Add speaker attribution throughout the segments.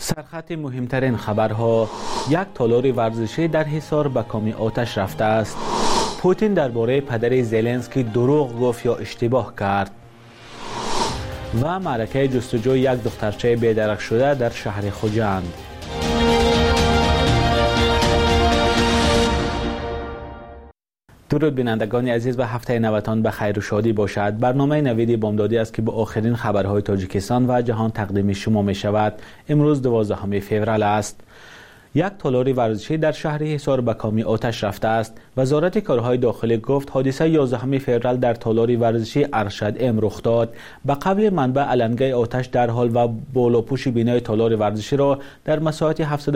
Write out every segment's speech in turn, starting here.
Speaker 1: سرخط مهمترین خبرها: یک تالار ورزشی در حصار به کام آتش رفته است. پوتین درباره پدر زلنسکی دروغ گفت یا اشتباه کرد. و معرکه جستجوی یک دخترچه بی‌درک شده در شهر خوجند. درود بینندگان عزیز و هفته نوتان به خیر و شادی باشد. برنامه نوید بامدادی است که با آخرین خبرهای تاجیکستان و جهان تقدیم شما می شود. امروز 12 فوریه است. یک تالار ورزشی در شهر حصار به کام آتش رفته است. وزارت کارهای داخلی گفت حادثه 11 فوریه در تالار ورزشی ارشد ام رخ داد. به قبل منبع علنگه آتش در حال و بالاپوش بینای تالار ورزشی را در مساحت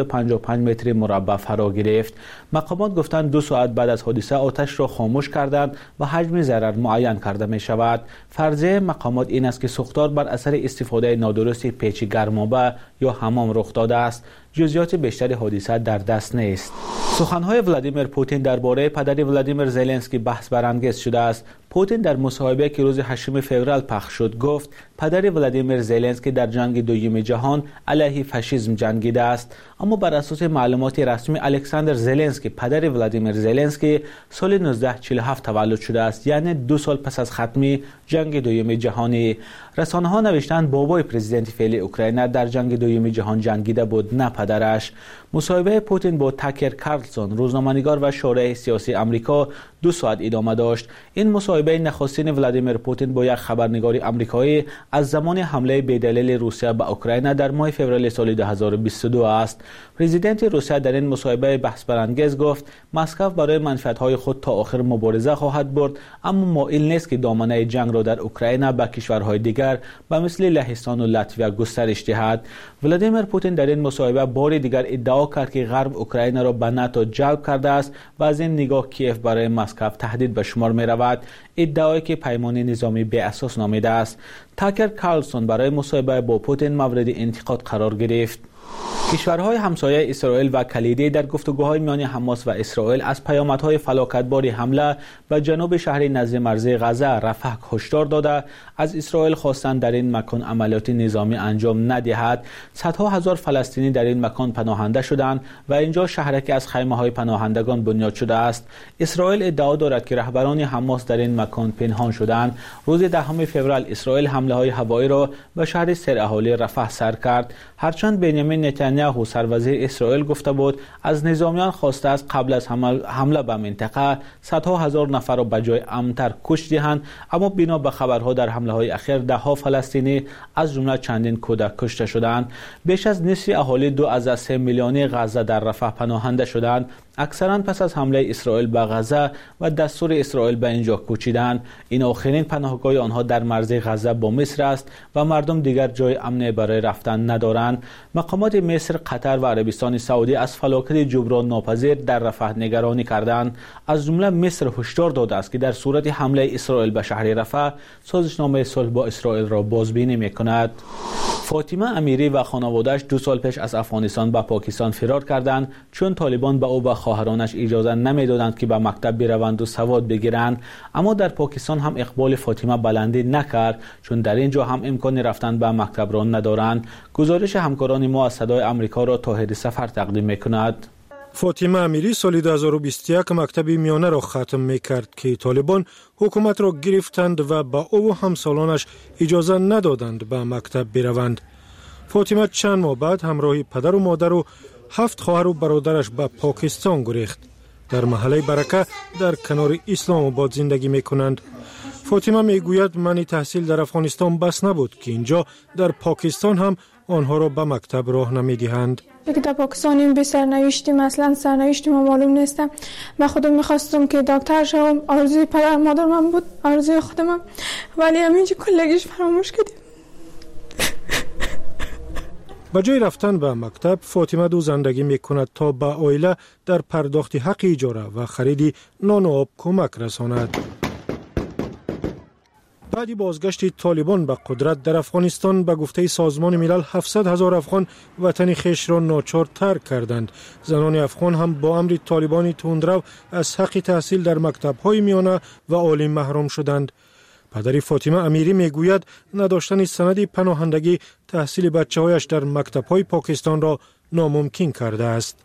Speaker 1: 755 متر مربع فرا گرفت. مقامات گفتند 2 ساعت بعد از حادثه آتش را خاموش کردند و حجم ضرر معین کرده می شود. فرضیه مقامات این است که سوختار بر اثر استفاده نادرست پیچ گرمابه یا حمام رخ داده است. جزئیات بیشتر حادثه در دست نیست. سخنهای ولادیمیر پوتین درباره پدر ولادیمیر زلنسکی بحث برانگیز شده است. پوتین در مصاحبه که روز 8 فوریه پخش شد گفت پدر ولادیمیر زلنسکی در جنگ دوم جهان علیه فاشیسم جنگیده است، اما بر اساس معلومات رسمی الکساندر زلنسکی پدر ولادیمیر زلنسکی سال 1947 تولد شده است، یعنی 2 سال پس از ختم جنگ دوم جهانی. رسانه ها نوشتند بابای پرزیدنت فعلی اوکراین در جنگ دوم جهان جنگیده بود، نه پدرش. مصاحبه پوتین با تاکر کارلسون روزنامه‌نگار و شارح سیاسی آمریکا 2 ساعت ادامه داشت. این مصاحبه نخستین ولادیمیر پوتین با یک خبرنگار آمریکایی از زمان حمله بی‌دلیل روسیه به اوکراین در ماه فوریه سال 2022 است. پرزیدنت روسیه در این مصاحبه بحث برانگیز گفت مسکو برای منفعت‌های خود تا آخر مبارزه خواهد برد، اما مایل نیست که دامنه جنگ را در اوکراین به کشورهای دیگر به مثل لهستان و لاتویا گسترش دهد. ولادیمیر پوتین در این مصاحبه بار دیگر ادعا کرد که غرب اوکراین را به ناتو جلب کرده است و از این نگاه کیف برای مسکو تهدید به شمار می رود، ادعایی که پیمان نظامی بی اساس نامیده است. تاکر کارلسون برای مصاحبه با پوتین مورد انتقاد قرار گرفت. کشورهای همسایه اسرائیل و کلیدی در گفتگوهای میان حماس و اسرائیل از پیامدهای فلاکتبار حمله به جنوب شهر نزد مرزی غزه رفح هشدار داده از اسرائیل خواستند در این مکان عملیات نظامی انجام ندهد. صدها هزار فلسطینی در این مکان پناهنده شدند و اینجا شهرکی از خیمه‌های پناهندگان بنیاد شده است. اسرائیل ادعا دارد که رهبران حماس در این مکان پنهان شدند. روز 10 فوریه اسرائیل حمله‌های هوایی را به شهر سراحالی رفح سر کرد، هرچند بنیامین نتانیاهو سروزیر اسرائیل گفته بود از نظامیان خواسته است قبل از حمله به منطقه صدها هزار نفر را به جای امن‌تر کش دهند، اما بنا به خبرها در حمله‌های اخیر ده‌ها فلسطینی از جمله چندین کودک کشته شدند. بیش از نصف اهالی 2.3 میلیونی غزه در رفح پناهنده شدند، اکثرا پس از حمله اسرائیل به غزه و دستور اسرائیل به اینجا کوچیدند. این آخرین پناهگاه آنها در مرز غزه با مصر است و مردم دیگر جای امن برای رفتن ندارند. مقامات مصر، قطر و عربستان سعودی از فلاکت جبران ناپذیر در رفح نگرانی کردند. از جمله مصر هشدار داده است که در صورت حمله اسرائیل به شهر رفح سازشنامه صلح با اسرائیل را بازبینی می‌کند. فاطمه امیری و خانواده‌اش 2 سال پیش از افغانستان به پاکستان فرار کردند، چون طالبان به او و خواهرانش اجازه نمیدادند که به مکتب بروند و سواد بگیرند. اما در پاکستان هم اقبال فاطمه بلندی نکرد، چون در اینجا هم امکان رفتن به مکتب را ندارند. گزارش همکاران ما از صدای آمریکا را طاهر سفر تقدیم می‌کند.
Speaker 2: فاطمه امیری سال 2021 مکتب میانه را ختم می‌کرد که طالبان حکومت را گرفتند و به او و همسالانش اجازه ندادند به مکتب بروند. فاطمه چند ماه بعد همراه پدر و مادر و 7 خواهر و برادرش به پاکستان گریخت. در محله برکه در کنار اسلام آباد زندگی می‌کنند. فاطمه میگوید منی تحصیل در افغانستان بس نبود که اینجا در پاکستان هم آنها را به مکتب راه نمی‌دهند.
Speaker 3: که در پاکستان به سرنوشتیم، اصلا سرنوشتیم معلوم نیستم. من خودم میخواستم که دکتر شوم، آرزوی پدر مادر من بود، آرزوی خودم، ولی همینجا کلگیش فراموش کردیم.
Speaker 2: به جای رفتن به مکتب فاطمه دو زندگی میکند تا به عائله در پرداخت حق اجاره و خرید نان و آب کمک رساند. بعد بازگشت طالبان به قدرت در افغانستان به گفته سازمان ملل 700,000 افغان وطن خویش را ناچار ترک کردند. زنان افغان هم با امر طالبان تندرو از حق تحصیل در مکتب‌های میانه و عالی محروم شدند. پدر فاطمه امیری میگوید نداشتن سند پناهندگی تحصیل بچه‌هایش در مکتب‌های پاکستان را ناممکن کرده است.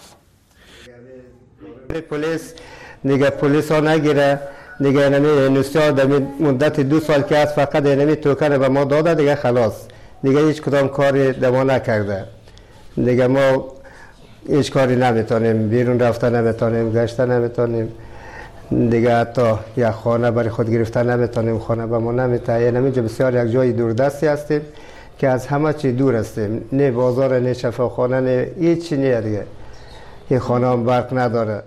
Speaker 4: پلیس ها نگیره دیگه اینمی نسیا در مدت 2 سال که از فقط اینمی توکن به ما داده دیگه خلاص دیگه هیچ کدام کاری در ما نکرده دیگه ما هیچ کاری نمیتونیم بیرون رفتن نمیتونیم گشتن نمیتونیم دیگه حتی یک خانه برای خود گرفتن نمیتونیم خانه به ما نمیتونه اینمی بسیار یک جای دوردستی هستیم که از همه چی دور هستیم نه بازار نه شفاخانه نه هیچی نه دیگه این خانه هم برق نداره.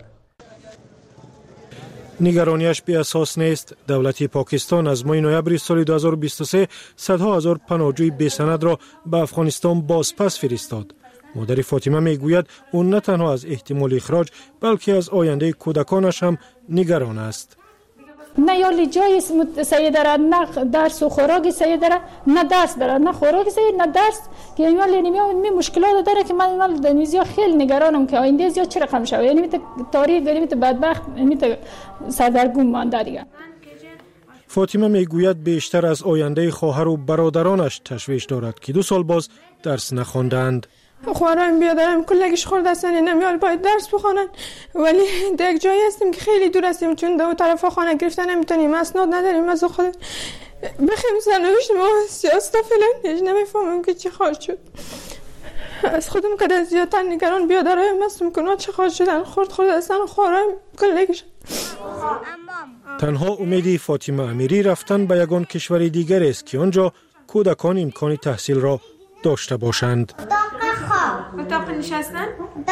Speaker 2: نگرانیش بی اساس نیست. دولت پاکستان از ماه نوامبر سال 2023 صدها هزار پناهجوی بی سند را به افغانستان بازپس فرستاد. مادر فاطمه میگوید اون نه تنها از احتمال اخراج بلکه از آینده کودکانش هم نگران است.
Speaker 5: نه یالی جای سید داره، نه درس و خوراک سید داره، نه درس داره، نه خوراک سید، نه درس که یعنی مشکلات داره که من دنیزیا خیلی نگرانم که آینده زیاد چه رقم شود. یعنی تاریخ یعنی بدبخت یعنی سردرگم مانده دیگه.
Speaker 2: فاطمه میگوید بیشتر از آینده خواهر و برادرانش تشویش دارد که 2 سال باز درس نخواندند.
Speaker 3: خواهرام بیادرم کلگیش خورده هستن نمیال باید درس بخونن ولی در یک جایی هستیم که خیلی دور هستیم چون دو طرف خانه گرفتن نمیتونیم اسناد نداریم از خود بخیم سرنوشت ما سیاست فعلا هیچ نمیفهمیم که چی خواهد شد. از خودم قدر زیادتر نگران بیادرایم هستم که اونا چی خواهد شدن خورد هستن خواهرام کلگیش.
Speaker 2: تنها امیدی فاطمه امیری رفتن به یگان کشور دیگر است که آنجا کودکان امکان تحصیل را داشته باشند.
Speaker 3: اتاق نشستن؟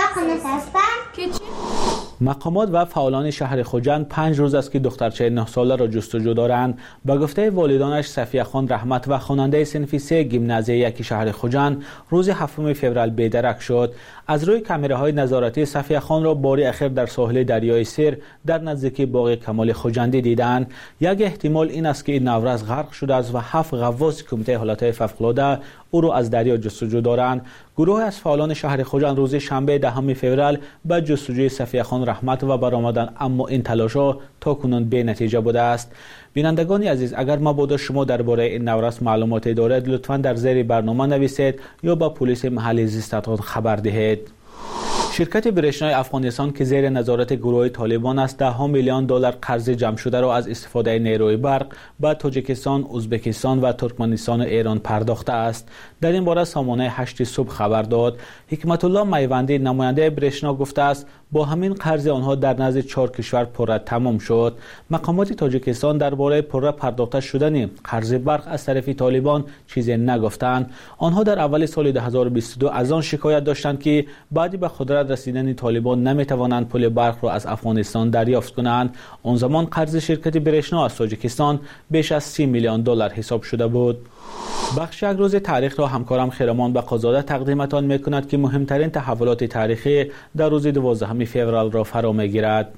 Speaker 1: مقامات و فعالان شهر خوجند 5 روز است که دخترچه 9 ساله را جستجو دارند. به گفته والدانش صفیه خان رحمت و خواننده صنف 3 گیمنازیه 1 شهر خوجند روز 7 فوریه بی‌درک شد. از روی کامراهای نظارتی صفیه خان را باری اخیر در ساحل دریای سیر در نزدیکی باغ کمال خوجندی دیدند. یک احتمال این است که این نوروز غرق شده است و 7 غواص کمیته حالات فوق‌العاده او را از دریا جستجو دارند. گروه از فعالان شهر خوجند روز شنبه 10 فوریه به جستجوی صفیه خان رحمت و برآمدن اما این تلاش‌ها تاکنون بی نتیجه بوده است. بینندگان عزیز اگر مبادا شما درباره این نوروز معلوماتی دارید لطفاً در زیر برنامه نویسید یا با پلیس محلی زیستتان خبر دهید. شرکت برشنای افغانستان که زیر نظارت گروه طالبان است 10 میلیون دلار قرض جمع شده را از استفاده نیروی برق به تاجیکستان، ازبکستان و ترکمنستان و ایران پرداخته است. در این باره سامانه 8 صبح خبر داد. حکمت الله میوندی نماینده برشنا گفته است با همین قرض آنها در نزد 4 کشور پره تمام شد. مقامات تاجیکستان درباره پره پرداخته شدن قرض برق از طرف طالبان چیزی نگفتند. آنها در اول سال 2022 از آن شکایت داشتند که بعد به قدرت رسیدن طالبان نمیتوانند پول برق را از افغانستان دریافت کنند. آن زمان قرض شرکت برشنا از تاجیکستان بیش از 30 میلیون دلار حساب شده بود. بخش یک روز تاریخ را همکارم خیرمان بقازاده تقدیمتان میکند که مهمترین تحولات تاریخی در روز 12 فوریه را فرا میگیرد.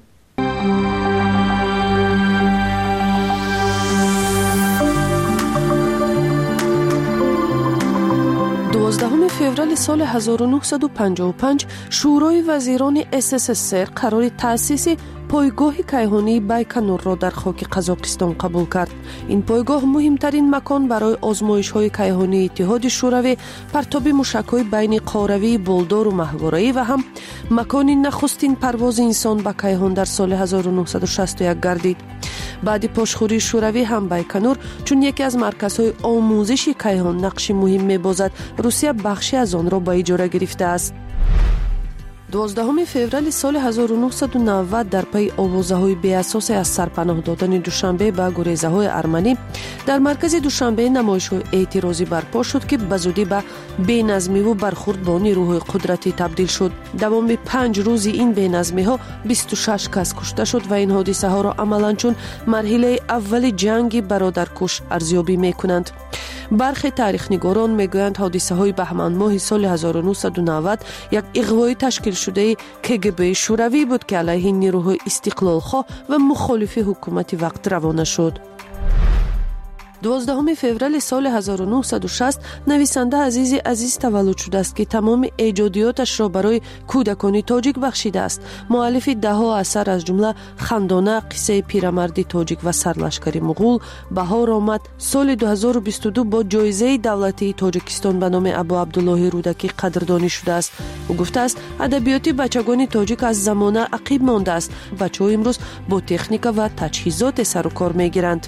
Speaker 6: 12 فوریه سال 1955 شورای وزیران SSSR قرار تأسیس پایگاه کیهانی بایکنور را در خاک قزاقستان قبول کرد. این پایگاه مهمترین مکان برای آزمایش‌های کیهانی اتحاد شوروی، پرتاب موشک‌های بین قاروی، بولدار و ماهواره‌ای و هم مکان نخستین پرواز انسان به کیهان در سال 1961 گردید. بعد پاشخوری شوروی هم بایکنور چون یکی از مرکزهای آموزشی کیهان نقش مهم می‌بازد، روسیه بخشی از آن را به اجاره گرفته است. 12 فوریه سال 1990 در پی آوازه‌های بی اساس از سرپناه دادن دوشنبه به گریزه‌های ارمنی در مرکز دوشنبه نمایش‌های اعتراضی برپا شد که بزودی به بی‌نظمی و برخورد با نیروهای قدرتی تبدیل شد. دوام 5 روز این بی‌نظمی‌ها 26 کس کشته شد و این حادثه‌ها را عملاً چون مرحله اول جنگ برادرکش ارزیابی می‌کنند. برخی تاریخ‌نگاران میگویند حادثه‌های بهمن ماه سال 1990 یک اغوای تشکیل شده KGB شوروی بود که علیه نیروهای استقلال‌خواه و مخالف حکومت وقت روانه شد. 12 فوریه سال 1960 نویسنده عزیز تولد شده است که تمام ایجادیاتش را برای کودکان تاجیک بخشیده است. مؤلف ده‌ها اثر از جمله خندانه، قصه پیرمرد تاجیک و سرلشکر مغول بهار آمد. سال 2022 با جایزه دولتی تاجیکستان به نام ابو عبدالله رودکی قدردانی شده است. او گفته است ادبیات بچگان تاجیک از زمانه عقب مانده است. بچه‌ها امروز با تکنیک و تجهیزات سر و کار می‌گیرند.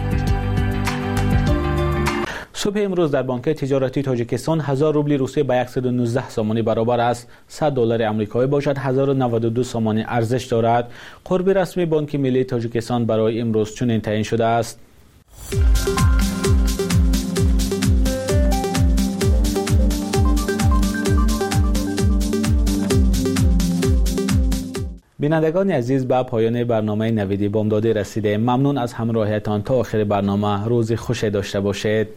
Speaker 1: صبح امروز در بانک تجارتی تاجیکستان 1000 روبل روسیه به 119 سامانی برابر است. 100 دلار آمریکایی باشد 1092 سامانی ارزش دارد. قرب رسمی بانک ملی تاجیکستان برای امروز چنین تعیین شده است. بینندگان عزیز، به پایان برنامه نویدی بامدادی رسیده. ممنون از همراهیتان. تا آخر برنامه روزی خوش داشته باشید.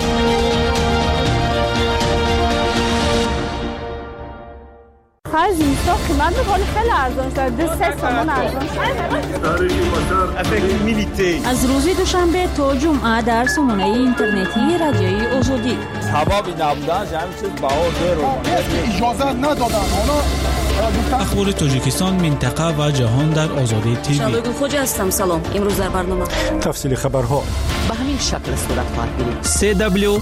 Speaker 7: خرج اینستا قیمت بخوری خیلی ارزان شد. 3 سامان ارزان شد.
Speaker 8: از روز دوشنبه تا جمعه در سامانه اینترنتی رادیوی آزادی
Speaker 9: حبابی نبودن همین چیز بهار اجازه ندادن.
Speaker 10: اخبار تاجیکستان، منطقه و جهان در آزادی تیوی.
Speaker 8: شادو خوجا هستم. سلام. امروز در برنامه
Speaker 2: تفصیل خبرها
Speaker 8: به همین شکل صورت خواهد گرفت.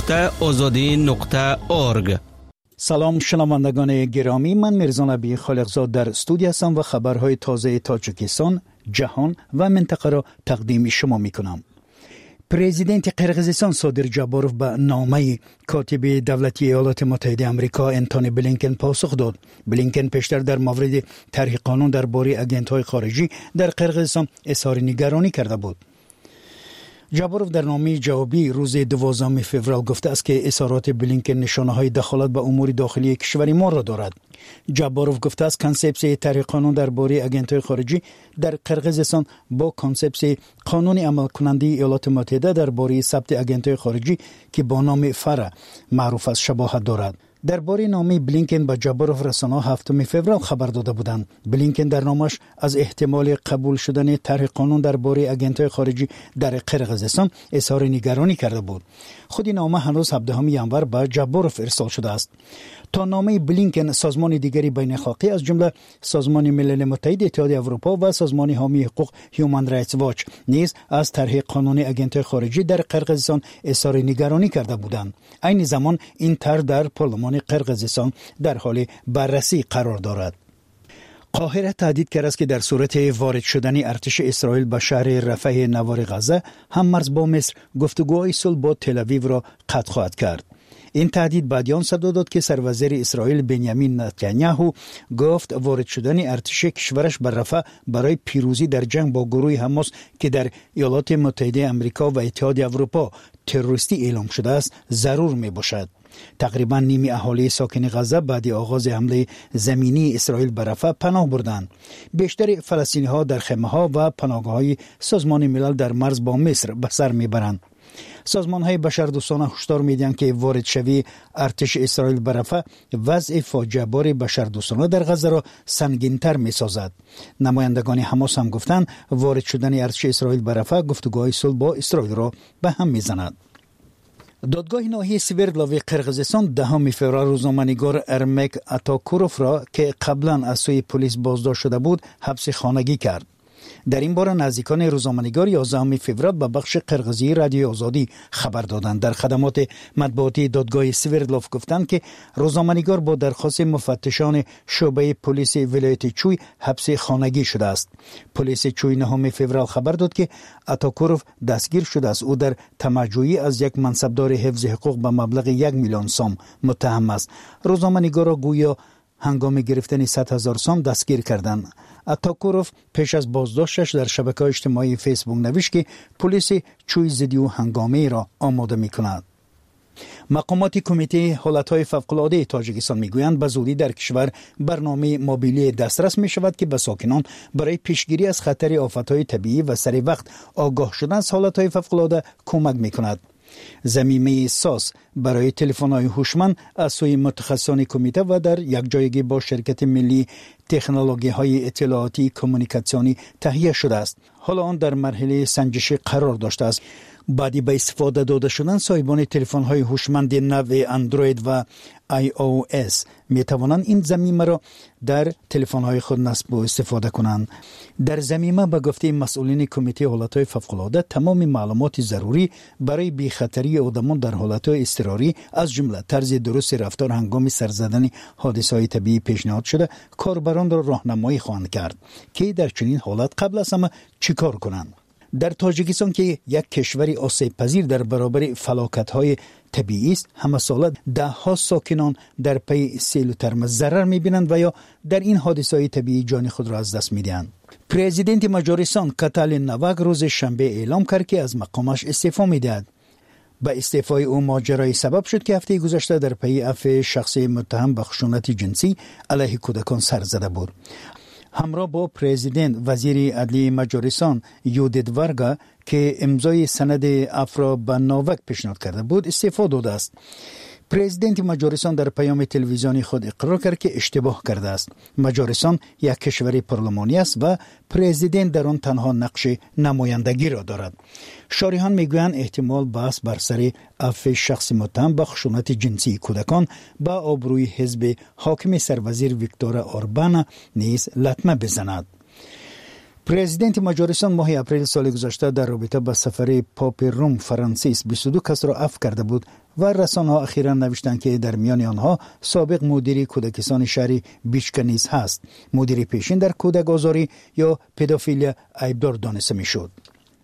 Speaker 11: www.azadi.org.
Speaker 12: سلام شنوندگان گرامی، من میرزا نبی خالقزاد در استودیو هستم و خبرهای تازه تاجیکستان، جهان و منطقه را تقدیم شما میکنم. پرزیدنت قرقیزستان صادر جاباروف به نامه کاتب دولتی ایالات متحده آمریکا انتونی بلینکن پاسخ داد. بلینکن پیشتر در مورد طرح قانون درباره آژانس‌های خارجی در قرقیزستان اظهار نگرانی کرده بود. جاباروف در نامه جوابی روز 12 فوریه گفته است که اظهارات بلینکن نشانه‌های دخالت به امور داخلی کشور ما را دارد. جاباروف گفته است کانسپسیون طرح قانون درباره آژانس‌های خارجی در قرقیزستان با کانسپسیون قانون عمل کننده ایالات متحده درباره ثبت آژانس‌های خارجی که با نام فره معروف است شباهت دارد. درباره نامه بلینکن به جاباروف رسانه‌ها 7 فوریه خبر داده بودند. بلینکن در نامش از احتمال قبول شدن طرح قانون درباره آژانس‌های خارجی در قرقیزستان اظهار نگرانی کرده بود. خود نامه هنوز 17 ینور به جاباروف ارسال شده است. تا نامه بلینکن، سازمان دیگری بین اخلاقی از جمله سازمان ملل متحد، اتحادیه اروپا و سازمان حامی حقوق هیومن رایتس واچ نیز از طرح قانون آژانس‌های خارجی در قرقیزستان اظهار نگرانی کرده بودند. عین زمان این طرح در پارلمان قرقیزستان در حال بررسی قرار دارد. قاهره تهدید کرده است که در صورت وارد شدن ارتش اسرائیل به شهر رفح نوار غزه هم مرز با مصر گفتگوهای صلح با تل‌آویو را قطع خواهد کرد. این تهدید بعد آن صدا داد که سروزیر اسرائیل بنیامین نتانیاهو گفت وارد شدن ارتش کشورش به رفح برای پیروزی در جنگ با گروه حماس که در ایالات متحده آمریکا و اتحادیه اروپا تروریستی اعلام شده است ضرور می باشد. تقریبا نیم اهالی ساکن غزه بعد آغاز حمله زمینی اسرائیل به رفح پناه بردند. بیشتر فلسطینی‌ها در خیمه‌ها و پناهگاه‌های سازمان ملل در مرز با مصر به سر میبرند. سازمان‌های بشردوستانه هشدار می‌دهند که وارد شوی ارتش اسرائیل به رفح وضع فاجعه بار بشردوستانه در غزه را سنگین‌تر می‌سازد. نمایندگان حماس هم گفتند وارد شدن ارتش اسرائیل به رفح گفتگوهای صلح با اسرائیل را به هم می‌زند. دادگاه ناحیه سوردلاوی قرقیزستان 10 فوریه روزنامه‌نگار ارمک اتاکوروف را که قبلا از سوی پلیس بازداشت شده بود حبس خانگی کرد. در این باره نزدیکان روزنامه‌نگار 11 فوریه به بخش قرقیزی رادیو آزادی خبر دادند. در خدمات مطبوعاتی دادگاه سوردلاف گفتند که روزنامه‌نگار با درخواست مفتشان شعبه پلیس ولایت چوی حبس خانگی شده است. پلیس چوی 9 فوریه خبر داد که اتاکوروف دستگیر شده است. او در طمع‌جویی از یک منصبدار حفظ حقوق به مبلغ 1 میلیون سوم متهم است. روزنامه‌نگار را گویا هنگام گرفتن 100,000 سوم دستگیر کردند. اتاکوروف پیش از بازداشتش در شبکه‌های اجتماعی فیسبوک نوشت که پلیس چوی ضدی هنگامی را آماده می‌کند. مقامات کمیته حالتهای فوق‌العاده تاجیکستان میگویند به زودی در کشور برنامه موبیلی دسترس می شود که به ساکنان برای پیشگیری از خطر آفتهای طبیعی و سریع وقت آگاه شدن از حالتهای فوق‌العاده کمک می‌کند. ضمیمه ساز برای تلفن‌های هوشمند از سوی متخصصان کمیته و در یک جایگی با شرکت ملی تکنولوژی‌های اطلاعاتی کمیونیکاسیونی تهیه شده است. حالا آن در مرحله سنجشی قرار داشته است. بعدی به استفاده داده شدن صاحبان تلفن‌های هوشمند نوع اندروید و iOS می توانند این ضمیمه را در تلفن‌های خود نصب و استفاده کنند. در ضمیمه به گفته مسئولین کمیته حالت‌های فوق‌العاده تمام معلومات ضروری برای بی‌خطری آدمان در حالت‌های اضطراری از جمله طرز درست رفتار هنگام سر زدن حادثه‌های طبیعی پیشنهاد شده کاربران را راهنمایی خواهند کرد که در چنین حالت قبل از همه چیکار کنند. در تاجیکستان که یک کشور آسیب پذیر در برابر فلاکت‌های طبیعی است، همه ساله ده ها ساکنان در پی سیل و ترمز ضرر می‌بینند و یا در این حادثه‌های طبیعی جان خود را از دست می‌دهند. پرزیدنت مجارستان کاتالین نواک روز شنبه اعلام کرد که از مقامش استعفا می‌دهد. با استعفای او ماجرای سبب شد که هفته گذشته در پی عفو شخصی متهم به خشونت جنسی علیه کودکان سر زده بود. همراه با پرزیدنت وزیر عدلی مجارستان یودیت ورگا که امضای سند عفو به ناوک پیشنهاد کرده بود استعفا داده است. پرزیدنت مجارستان در پیام تلویزیونی خود اقرار کرد که اشتباه کرده است. مجارستان یک کشور پارلمانی است و پرزیدنت در آن تنها نقش نمایندگی را دارد. شارحان میگویند احتمال بحث بر سر عفو شخص متهم به خشونت جنسی کودکان با آبروی حزب حاکم سروزیر ویکتور اوربان نیز لطمه بزند. پرزیدنت مجارستان ماه اپریل سال گذشته در رابطه با سفر پاپ روم فرانسیس 22 کس را عفو کرده بود و رسانه‌ها اخیراً نوشتند که در میان آنها سابق مدیر کودکستان شهر بیچکا نیز هست. مدیر پیشین در کودک آزاری یا پدافیلیا عیبدار دانسته می‌شد.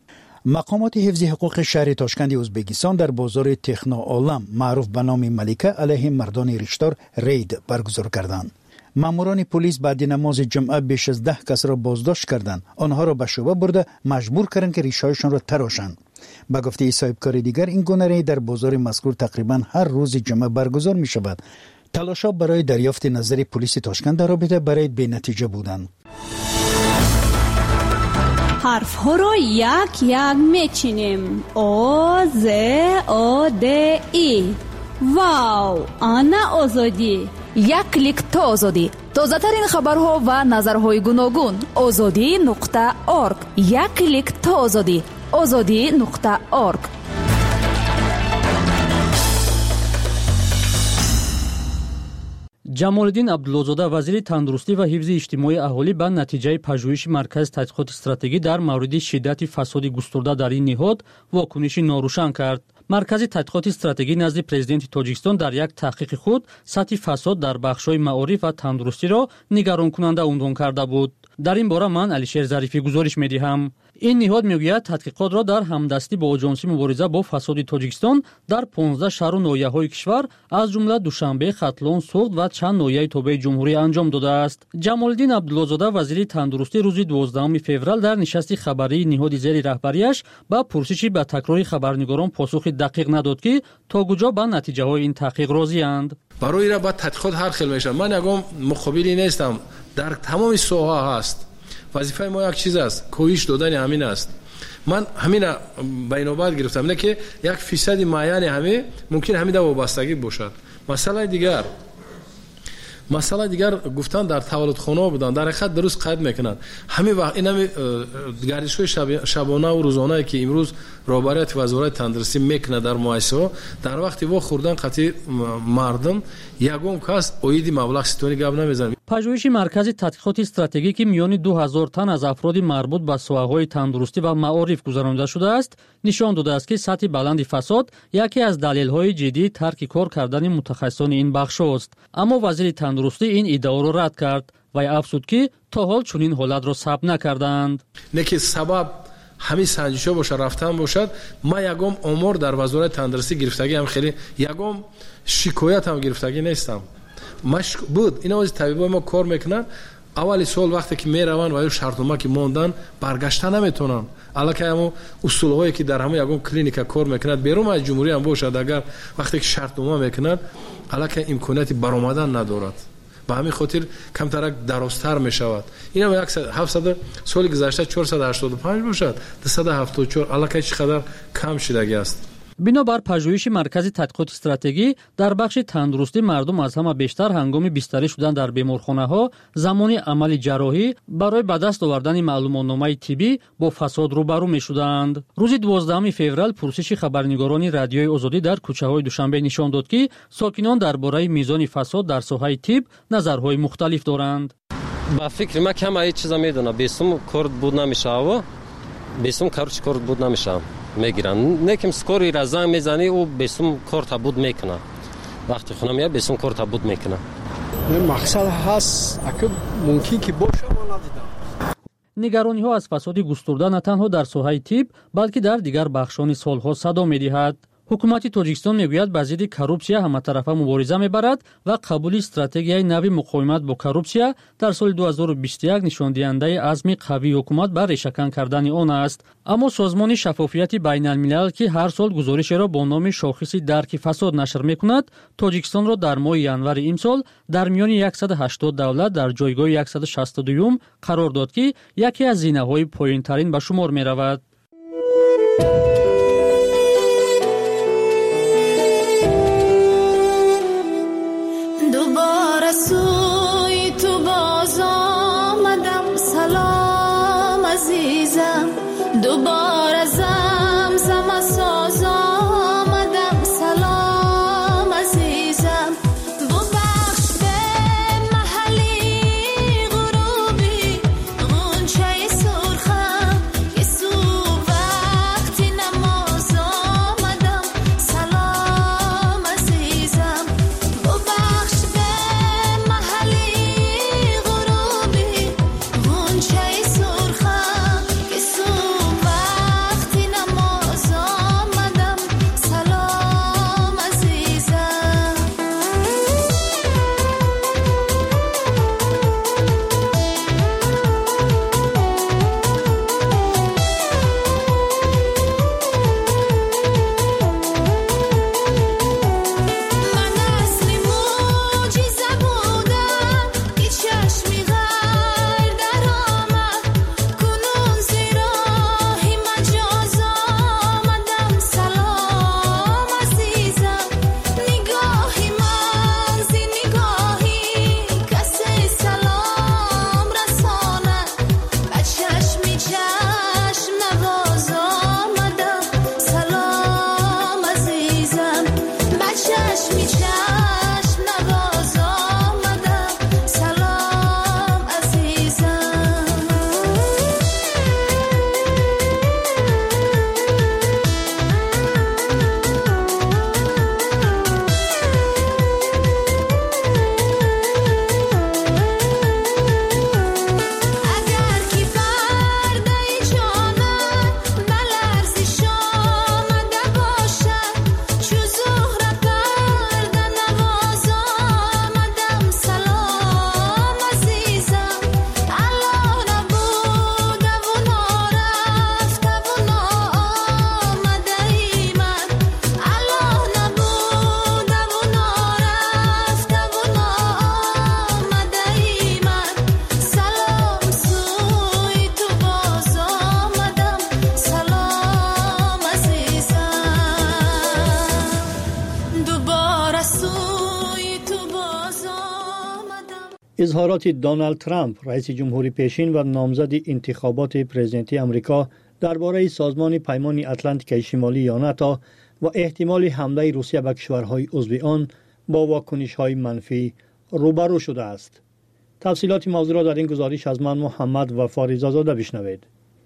Speaker 12: مقامات حفظ حقوق شهر تاشکند ازبکستان در بازار تخنا عالم معروف به نام ملیکه علیه مردان ریشتار رید برگزار کردند. ماموران پلیس بعد نماز جمعه بیش از 10 کس را بازداشت کردند. آنها را به شعبه برده مجبور کردند که ریشه‌هایشان را تراشند. به گفته صاحبکار دیگر این گونه رید در بازار مذکور تقریبا هر روز جمعه برگزار می شود. تلاش‌ها برای دریافت نظر پلیس تاشکند در رابطه با رید بی نتیجه بودند.
Speaker 8: حرف‌ها را یک یک میچینیم. آ ز آ د ای. واو، آنا آزادی. یک کلیک تا آزادی. تازه‌ترین خبرها و نظرهای گوناگون. azadi.org. یک کلیک تا آزادی. azadi.org.
Speaker 11: ҷамолиддин абдуллозода вазири тандурустӣ ва ҳифзи иҷтимоии аҳолӣ ба натиҷаи пажӯҳиши маркази тадқиқоти стратегӣ дар мавриди шиддати фасоди густурда дар ин ниҳод вокуниши норӯшан кард. маркази тадқиқоти стратегӣ назди президенти тоҷикистон дар як таҳқиқи худ сатҳи фасод дар бахшҳои маориф ва тандурустиро нигаронкунанда унвон карда буд. дар ин бора ман алишер зарифӣ гузориш медиҳам. ин ниҳод мегӯяд тадқиқотро дар ҳамдастӣ бо оҷонсии мубориза бо фасоди тоҷикистон дар 15 шаҳру ноҳияҳои кишвар аз ҷумла душанбе, хатлон, суғд ва чанд ноҳияи тобеи ҷумҳурӣ анҷом додааст. ҷамолиддин абдуллозода вазири тандурустӣ рӯзи 12 феврал дар нишасти хабарии ниҳоди зери раҳбарияш ба пурсиши ба такрори хабарнигорон посухи дақиқ надод ки то куҷо ба натиҷаҳои ин таҳқиқ розианд.
Speaker 13: барои ира ба тадқиқот ҳар хел мешавад. ман ягон муқобили нестам. дар тамоми соҳа ҳаст. вазифаи мо як чиз аст, коҳиш додани ҳамин аст. ман ҳамина ба инобат гирифтам, не ки 1% муайяни ҳаме мумкин ҳамида вобастагӣ бошад. масъалаи дигар гуфтан дар таваллудхонаҳо будан, дар ҳақиқат дуруст қайд мекунанд. ҳамин вақт ин ҳами гардишҳои шабонаву рӯзонае ки имрӯз роҳбарияти вазорати тандурустӣ мекунад дар муассисаҳо, дар вақти во хӯрдан қатъи мардум ягон кас оиди маблағ ситони гап намезанад.
Speaker 11: пажӯҳиши маркази тадқиқоти стратегӣ ки миёни 2000 тан аз афроди марбут ба соҳаҳои тандурустӣ ва маориф гузаронида шудааст нишон додааст ки сатҳи баланди фасод яке аз далелҳои ҷиддии тарки кор кардани мутахассисони ин бахшост. аммо вазири тандурустӣ ин иддаоро рад кард. вай афзуд ки то ҳол чунин ҳолатро сабт накардаанд.
Speaker 13: не ки сабаб ҳамин санҷишҳо бошад, рафтан бошад. ман ягон омор дар вазорати тандурустӣ гирифтагиам хеле ягон шикоятам гирифтагӣ нестам. машк буд ин ози табибои мо кор мекунанд. аввали сол вақте ки мераванд ва ё шартнома ки мондан баргашта наметонанд. аллакай ҳамо усулҳое ки дар ҳамон ягон клиника кор мекунад берун аз ҷумҳурӣ ҳам бошад, агар вақте ки шартнома мекунад аллакай имконияти баромадан надорад. ба ҳамин хотир камтарак дарозтар мешавад. инам 700 соли гузашта 485 бошад, 274 аллакай чӣ қадар кам шидагӣ аст.
Speaker 11: бинобар пажӯҳиши маркази тадқиқоти стратегӣ дар бахши тандурустӣ мардум аз ҳама бештар ҳангоми бистарӣ шудан дар беморхонаҳо замони амали ҷарроҳӣ барои ба даст овардани маълумотномаи тиббӣ бо фасод рӯбарӯ мешуданд. рӯзи 12 феврал пурсиши хабарнигорони радиои озодӣ дар кӯчаҳои душанбе нишон дод ки сокинон дар бораи мизони фасод дар соҳаи тиб назарҳои мухталиф доранд.
Speaker 14: ба фикри ман кама ҳеҷ чиза медона бесум корд буд намешава бесум каручи корд буд намешава мегиранд неким скори ра занг мезани ӯ бесум корта буд мекуна вақти хона меяд бесум корта буд мекуна
Speaker 15: мақсад ҳаст ака мумкин ки боша мо надидам.
Speaker 11: нигарониҳо аз фасоди густурда на танҳо дар соҳаи тиб балки дар дигар бахшони солҳо садо медиҳад. ҳукумати тоҷикистон мегӯяд ба зидди коррупсия ҳаматарафа мубориза мебарад ва қабули стратегияи нави муқовимат бо коррупсия дар соли 2021 нишондиҳандаи азми қавии ҳукумат ба решакан кардани он аст. аммо созмони шаффофияти байналмилал ки ҳар сол гузоришеро бо номи шохиси дарки фасод нашр мекунад, тоҷикистонро дар моҳи январи имсол дар миёни 180 давлат дар ҷойгоҳи 162 қарор дод ки яке аз зинаҳои поинтарин ба шумор меравад.
Speaker 16: رسوی تو باز آمدم سلام عزیزم دوباره زمزم ساز آمدم سلام عزیزم ببخش به محلی غروبی غنچه سرخم که صبح وقتی نماز آمدم سلام عزیزم ببخش
Speaker 17: اظهارات دونالد ترامپ رئیس جمهوری پیشین و نامزد انتخابات پرزیدنتی آمریکا درباره سازمان پیمان اتلانتیک شمالی یا ناتو و احتمال حمله روسیه به کشورهای عضو آن با واکنش‌های منفی روبرو شده است. تفصیلات موضوع را در این گزارش از من محمد و فاریزاده بشنوید.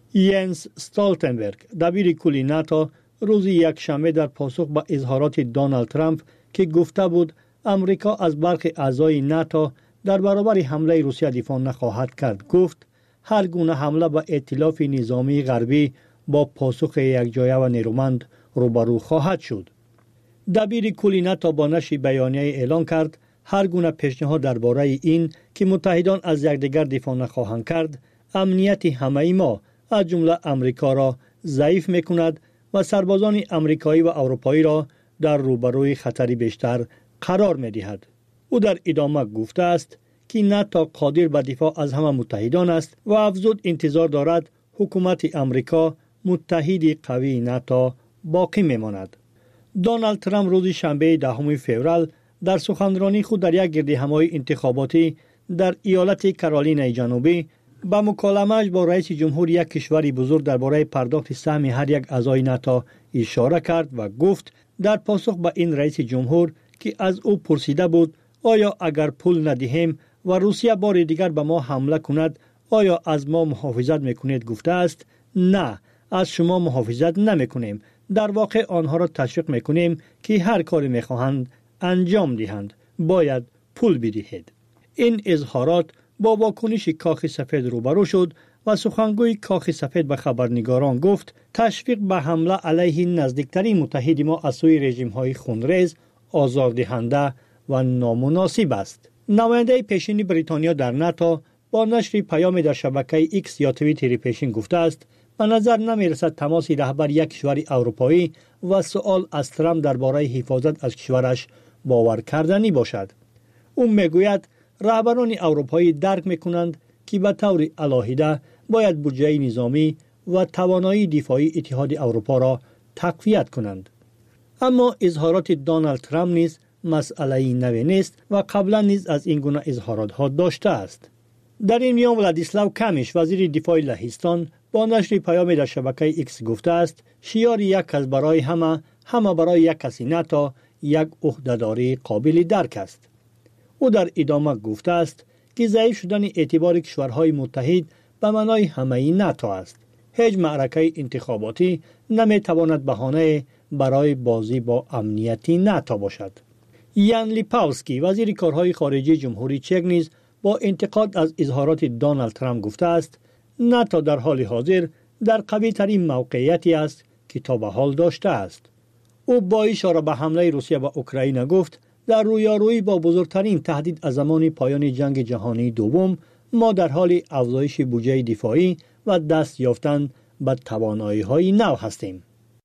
Speaker 17: ینس استولتنبرگ دبیر کلی ناتو روز یکشنبه در پاسخ به اظهارات دونالد ترامپ که گفته بود امریکا از برخی اعضای ناتو در برابر حمله روسیه دفاع نخواهد کرد گفت هر گونه حمله به ائتلاف نظامی غربی با پاسخ یکجایه و نیرومند روبرو خواهد شد. دبیر کلی ناتو با نشر بیانیه اعلان کرد هر گونه پیشنهاد درباره این که متحدان از یکدیگر دفاع نخواهند کرد امنیت همه ما از جمله امریکا را ضعیف میکند و سربازان امریکایی و اروپایی را در روبروی خطری بیشتر قرار میدهد. او در ادامه گفته است که ناتو قادر به دفاع از همه متحدان است و افزود انتظار دارد حکومت امریکا متحد قوی ناتو باقی میماند. دونالد ترامپ روز شنبه 10 فوریه در سخنرانی خود در یک گردهمایی انتخاباتی در ایالت کارولینای جنوبی با مکالمه‌اش با رئیس جمهور یک کشور بزرگ درباره پرداخت سهم هر یک اعضای ناتو اشاره کرد و گفت در پاسخ به این رئیس جمهور که از او پرسیده بود آیا اگر پول ندهیم و روسیه بار دیگر به ما حمله کند آیا از ما محافظت میکنید گفته است نه، از شما محافظت نمیکنیم، در واقع آنها را تشویق میکنیم که هر کاری میخواهند انجام دهند، باید پول بدهید. این اظهارات با واکنش کاخ سفید روبرو شد و سخنگوی کاخ سفید به خبرنگاران گفت تشویق به حمله علیه نزدیکترین متحد ما از سوی رژیم‌های خونریز آزاردهنده و نامناسب است. نماینده پیشین بریتانیا در ناتو با نشر پیام در شبکه ایکس یا توییتر پیشین گفته است به نظر نمی‌رسد تماس رهبر یک کشور اروپایی و سؤال از ترامپ درباره حفاظت از کشورش باور کردنی باشد. او میگوید رهبران اروپایی درک میکنند که به طور علاهیده باید بودجه نظامی و توانایی دفاعی اتحاد اروپا را تقویت کنند. اما اظهارات دونالد ترامپ نیز مسئله نوی نیست و قبلا نیز از این گونه اظهارات ها داشته است. در این میان ولادیسلاو کامیش وزیر دفاع لهستان با نشر پیام در شبکه ایکس گفته است شعار یک کس برای همه برای یک کسی ناتو یک عهده‌داری قابل درک است. او در ادامه گفته است که ضعیف شدن اعتبار کشورهای متحد به معنای همه ناتو است. هیچ معرکه انتخاباتی نمیتواند بهانه برای بازی با امنیت ناتو باشد. یان لیپاوسکی وزیر کارهای خارجی جمهوری چک نیز با انتقاد از اظهارات دونالد ترامپ گفته است ناتو در حال حاضر در قوی ترین موقعیتی است که تا به حال داشته است. او با اشاره به حمله روسیه به اوکراین گفت در رویارویی با بزرگترین تهدید از زمان پایان جنگ جهانی دوم ما در حال افزایش بودجه دفاعی و دست یافتن به توانایی‌های نو هستیم.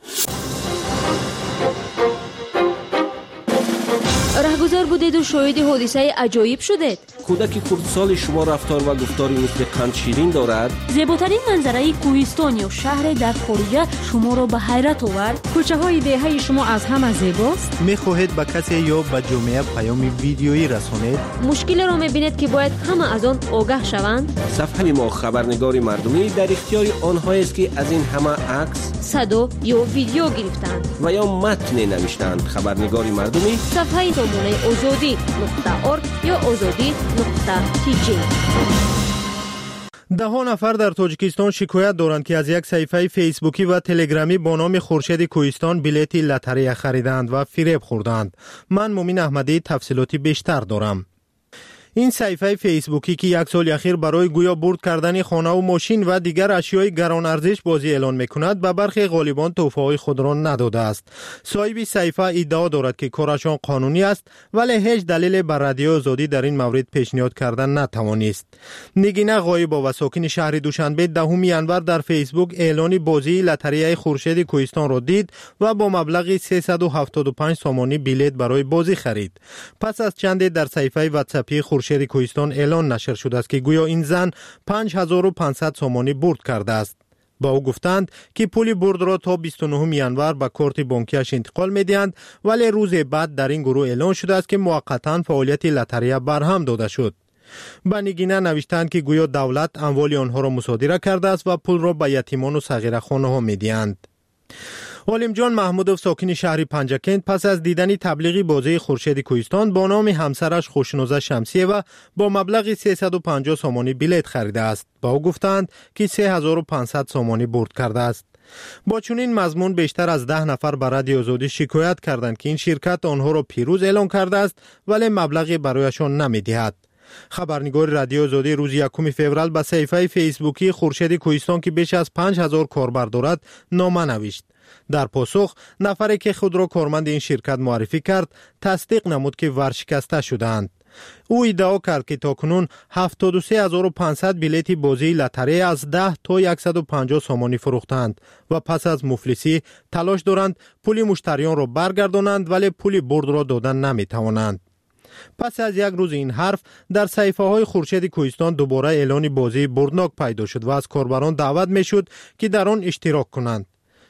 Speaker 18: رهگذر بودید و شاهد حادثه عجایب شدید.
Speaker 19: کودک خردسال شما رفتار و گفتاری مثل قند شیرین دارد.
Speaker 8: زیباترین منظره کوهستان یا شهر در خارج شما را به حیرت آورد.
Speaker 20: کوچه های دهه شما از همه زیباست.
Speaker 21: میخواهید به کسی یا به جامعه پیام ویدیویی رسانید؟
Speaker 18: مشکل را میبینید که باید همه از آن آگاه شوند.
Speaker 19: صفحه ما خبرنگار مردمی در اختیار آنهایی است که از این همه عکس،
Speaker 18: صدا یا ویدیو گرفتند
Speaker 19: و یا متن نوشتند. خبرنگار مردمی
Speaker 18: صفحه سامانه azadi.org یا azadi.tg.
Speaker 21: 10 نفر در تاجیکستان شکایت دارند که از یک صفحه فیسبوکی و تلگرامی با نام خورشید کوهستان بلیت لاتاری خریدند و فریب خوردند. من مومن احمدی تفصیلاتی بیشتر دارم. این صفحه فیسبوکی که یک سال اخیر برای گویا برد کردن خانه و ماشین و دیگر اشیای گران ارزش بازی اعلان میکند به برخی غالبان تحفه‌های خود را نداده است. صاحب صفحه ادعا دارد که کارشان قانونی است ولی هیچ دلیل بر رادیو آزادی در این مورد پیشنهاد کردن نتوانست. نگینه غایبا و ساکن شهر دوشنبه 10 ینور در فیسبوک اعلان بازی لاتاری خورشید کوهستان را دید و با مبلغ 375 سامانی بلیت برای بازی خرید. پس از چند در صفحه واتساپی خورشید کوهستان اعلان نشر شده است که گویا این زن 5500 سامانی برد کرده است. با او گفتند که پول برد را تا 29 ینور به کارت بانکیش انتقال می‌دهند ولی روز بعد در این گروه اعلان شده است که موقتا فعالیت لاتاری برهم داده شد. با نگینه نوشتند که گویا دولت اموال آنها را مصادره کرده است و پول را به یتیمان و صغیرخوانه ها می‌دهند. عالم جان محمودوف ساکن شهر پنجکند پس از دیدن تبلیغی بازی خورشید کوهستان با نام همسرش خوشنوزه شمسیه و با مبلغ 350 سامانی بلیت خریده است. با او گفتند که 3500 سامانی برد کرده است. با چنین مضمون بیشتر از 10 نفر به رادیو آزادی شکایت کردند که این شرکت آنها را پیروز اعلان کرده است ولی مبلغی برایشان نمی‌دهد. خبرنگار رادیو آزادی روز 1 فوریه به صفحه فیسبوکی خورشید کوهستان که بیش از 5000 کاربر دارد نامه نوشت. در پاسخ نفری که خود را کارمند این شرکت معرفی کرد تصدیق نمود که ورشکسته شدند. او ادعا کرد که تاکنون 73500 بلیت بازی لاتاری از 10 تا 150 سامانی فروختند و پس از مفلسی تلاش دارند پول مشتریان را برگردانند ولی پول برد را دادن نمی توانند. پس از یک روز این حرف در صفحه های خورشید کوهستان دوباره اعلان بازی بردناک پیدا شد و از کاربران دعوت می شد که در آن اشتراک کنند.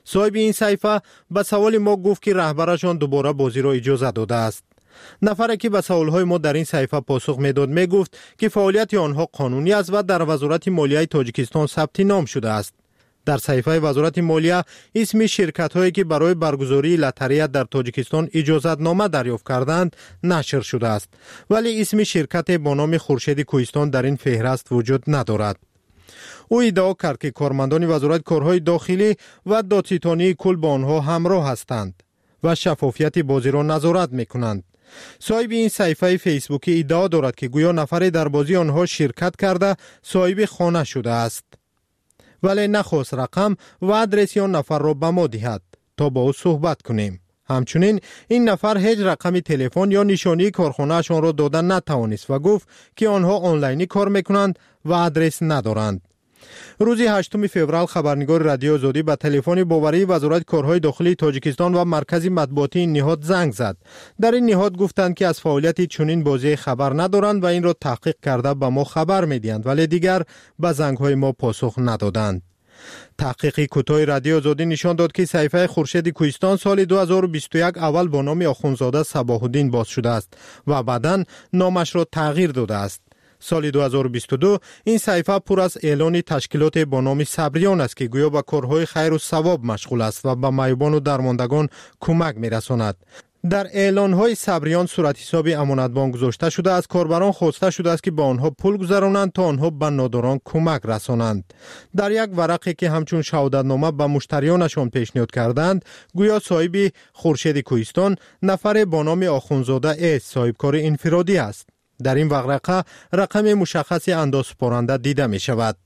Speaker 21: صاحب این صحیفه به سوال ما گفت که رهبرشان دوباره بازی را اجازه داده است. نفری که به سوالهای ما در این صحیفه پاسخ میداد میگفت که فعالیت آنها قانونی است و در وزارت مالیه تاجیکستان ثبت نام شده است. در صحیفه وزارت مالیه اسم شرکت‌هایی که برای برگزاری لاتاری در تاجیکستان اجازتنامه دریافت کردند نشر شده است، ولی اسم شرکت با نام خورشید کوهستان در این فهرست وجود ندارد. او ادعا کرد که کارمندان وزارت کارهای داخلی و دادستانی کل با آنها همراه هستند و شفافیت بازی را نظارت می‌کنند. صاحب این صحیفه فیسبوکی ادعا دارد که گویا نفری در بازی آنها شرکت کرده صاحب خانه شده است، ولی نخواست رقم و آدرس آن نفر را به ما دهد تا با او صحبت کنیم. همچنین این نفر هیچ رقم تلفن یا نشانی کارخانه‌شان را دادن نتوانست و گفت که آنها آنلاینی کار میکنند و آدرس ندارند. روز 8 فوریه خبرنگار رادیو آزادی به تلفن باوری وزارت کارهای داخلی تاجیکستان و مرکز مطبوعاتی این نهاد زنگ زد. در این نهاد گفتند که از فعالیت چنین بازی خبر ندارند و این را تحقیق کرده به ما خبر میدهند، ولی دیگر به زنگ‌های ما پاسخ ندادند. تحقیقی کوتاه رادیو آزادی نشان داد که صحیفه خورشید کوهستان سال 2021 اول با نام آخوندزاده صباح الدین باز شده است و بعداً نامش را تغییر داده است. سال 2022 این صحیفه پر از اعلان تشکیلات با نام صبریان است که گویا به کارهای خیر و ثواب مشغول است و به معیوبان و درماندگان کمک می‌رساند. در اعلان‌های صبریان صورت حساب امانتبان گذاشته شده از کاربران خواسته شده است که با آنها پول گذرانند تا آنها به ناداران کمک رسانند. در یک ورقی که همچون شهادتنامه به مشتریانشان پیشنهاد کردند، گویا صاحب خورشید کوهستان نفر با نام آخوندزاده اس صاحب کار انفرادی است. در این ورقه رقم مشخصی اندازه‌سپارنده دیده می شود.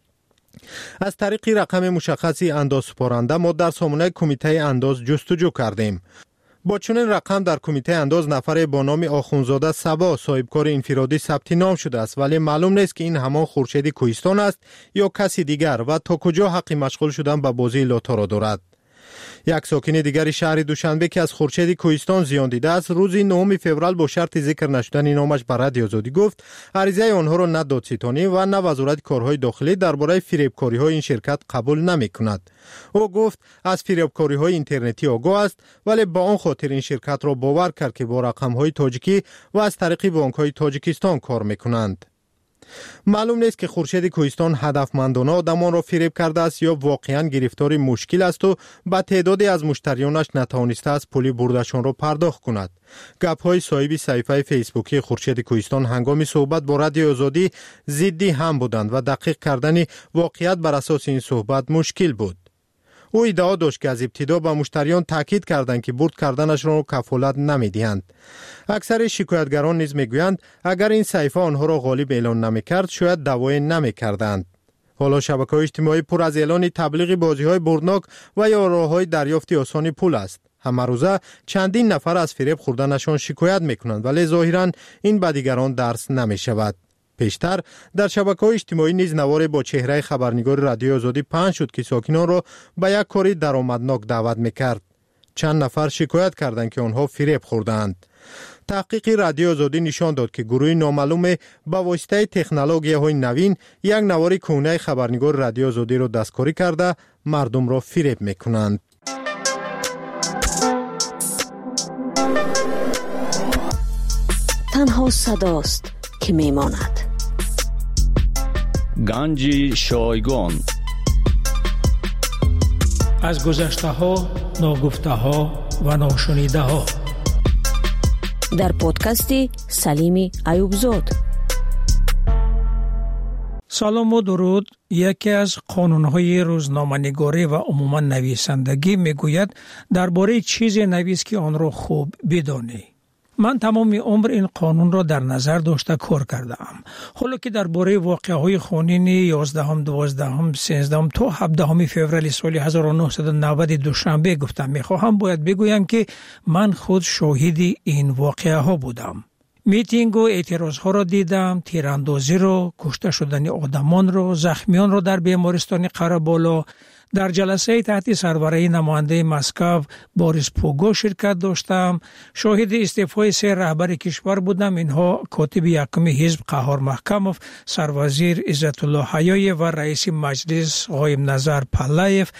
Speaker 21: از طریق رقم مشخصی اندازه‌سپارنده ما در سامانه کمیته انداز جستجو کردیم. با چنین رقم در کمیته انداز نفر با نام آخوندزاده صبا صاحب کار انفرادی ثبت نام شده است، ولی معلوم نیست که این همان خورشید کوهستان است یا کسی دیگر و تا کجا حق مشغول شدن به بازی لاتو را دارد. یک ساکن دیگر شهر دوشنبه که از خورشید کوهستان زیان دیده است، روز 9 فوریه با شرط ذکر نشدن نامش بر رادیو آزادی گفت عریضه آنها را نه دادستانی و نه وزارت کارهای داخلی درباره فریبکاری‌های این شرکت قبول نمی‌کند. او گفت از فریبکاری‌های اینترنتی آگاه است، ولی با آن خاطر این شرکت را باور کرد که با رقم‌های تاجیکی و از طریق بانک‌های تاجیکستان کار می‌کنند. معلوم نیست که خورشید کوهستان هدفمندانه آدمان را فریب کرده است یا واقعا گرفتار مشکل است و با تعدادی از مشتریانش نتوانسته است پولی بردشان را پرداخت کند. گپ‌های صاحب صحیفه فیسبوکی خورشید کوهستان هنگام صحبت با رادیو آزادی ضدی هم بودند و دقیق کردن واقعیت بر اساس این صحبت مشکل بود. او ادعا داشت که از ابتدا به مشتریان تاکید کردند که برد کردنش را کفالت نمی‌دهند. اکثر شکایتگران نیز میگویند اگر این صحیفه آنها را غالب اعلان نمی‌کرد شاید دعوی نمی‌کردند. حالا شبکه‌های اجتماعی پر از اعلان تبلیغ بازی‌های بردناک و یا راه‌های دریافت آسان پول است. همه روزه چندین نفر از فریب خوردنشان شکایت می‌کنند، ولی ظاهراً این به دیگران درس نمی‌شود. پیشتر در شبکه‌های اجتماعی نیز نوار با چهره خبرنگار رادیو آزادی پخش شد که ساکنان را به یک کاری درآمدناک دعوت می‌کرد. چند نفر شکایت کردند که آنها فریب خوردند. تحقیق رادیو آزادی نشان داد که گروه نامعلوم با واسطه تکنولوژی‌های نوین یک نوار کهنه خبرنگار رادیو آزادی را دستکاری کرده مردم را فریب می‌کنند.
Speaker 4: تنها صداست که میماند.
Speaker 22: گنج شایگان
Speaker 23: از گذشته ها، ناگفته ها و ناشنیده ها
Speaker 4: در پادکست سلیم ایوبزاد.
Speaker 23: سلام و درود. یکی از قانون‌های روزنامه‌نگاری و عموما نویسندگی میگوید درباره چیزی نویس که آن را خوب بدانی. من تمام عمر این قانون را در نظر داشته کار کردم. حالا که درباره واقعه‌های خونین 11 12 13 تا 17 فوریه سال 1990 دوشنبه گفتم میخواهم باید بگویم که من خود شاهد این واقعه ها بودم. میتینگ و اعتراض ها را دیدم، تیراندازی را، کشته شدن آدمان را، زخمیان را در بیمارستان قره‌بالا. در جلسه تحت سروره نماینده مسکو باریس پوگو شرکت داشتم. شاهد استعفای 3 رهبر کشور بودم. اینها کاتب یکم حزب قهار محکموف، سروزیر عزت الله حیای و رئیس مجلس قایم نظر پلایف.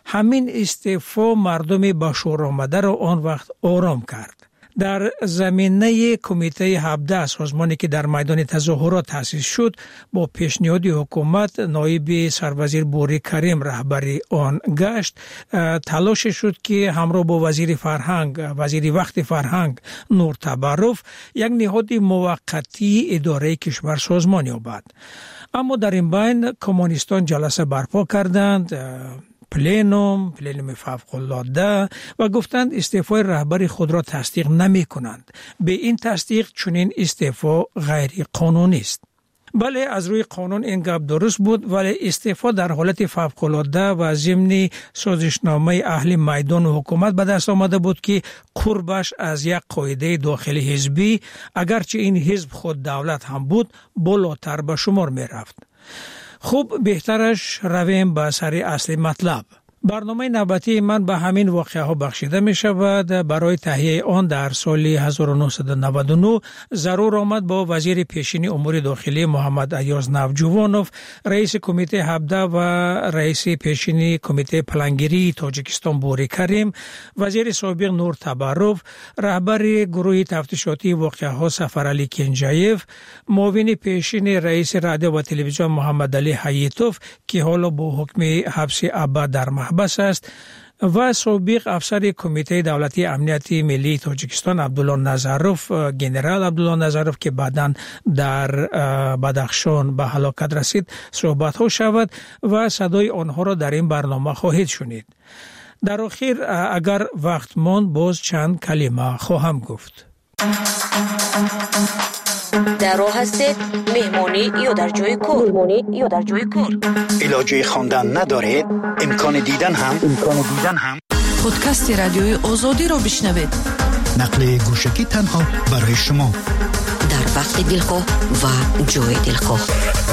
Speaker 23: همین استعفا مردم با شور آمده را آن وقت آرام کرد. در زمینه کمیته 17 سازمانی که در میدان تظاهرات تأسیس شد، با پیشنهاد حکومت نایب سروزیر بوری کریم رهبری آن گشت. تلاش شد که همراه با وزیر وقت فرهنگ نور تبرف یک نهاد موقتی اداره کشور سازمان یابد. اما در این بین کمونیستان جلسه برپا کردند، پلنوم فوق‌العاده، و گفتند استعفای رهبر خود را تصدیق نمی کنند. به این تصدیق چنین استعفا غیر قانونی است. بله، از روی قانون این گپ درست بود، ولی استعفا در حالت فوق‌العاده و ضمن سازشنامه اهل میدان و حکومت به دست آمده بود که قربش از یک قاعده داخلی حزبی، اگرچه این حزب خود دولت هم بود، بالاتر به شمار می رفت. خوب، بهترش رویم به سر اصل مطلب. برنامه نوبتی من به همین واقعه ها بخشیده می شود. برای تهیه آن در سال 1999 ضرور آمد با وزیر پیشین امور داخلی محمد ایاز نوجوانوف، رئیس کمیته 17 و رئیس پیشین کمیته پلانگیری تاجیکستان بوری کریم، وزیر سابق نور تبرف، رهبر گروه تفتیشاتی واقعه ها سفرعلی کنجایف، معاون پیشین رئیس رادیو و تلویزیون محمد علی حییتوف که حالا با حکم حبس ابد در محبس است، و سابق افسر کمیته دولتی امنیت ملی تاجیکستان عبدالله نظروف، گنرال عبدالله نظروف که بعداً در بدخشان به هلاکت رسید صحبت ها شود و صدای آنها را در این برنامه خواهید شنید. در آخر اگر وقت ماند باز چند کلمه خواهم گفت.
Speaker 4: در راه هستید، مهمانی یا در جای کار.
Speaker 12: علاجه خواندن ندارید، امکان دیدن هم.
Speaker 3: پادکست رادیوی آزادی را بشنوید.
Speaker 12: نقل گوشکی تنها برای شما،
Speaker 4: در وقت دلخواه و جای دلخواه.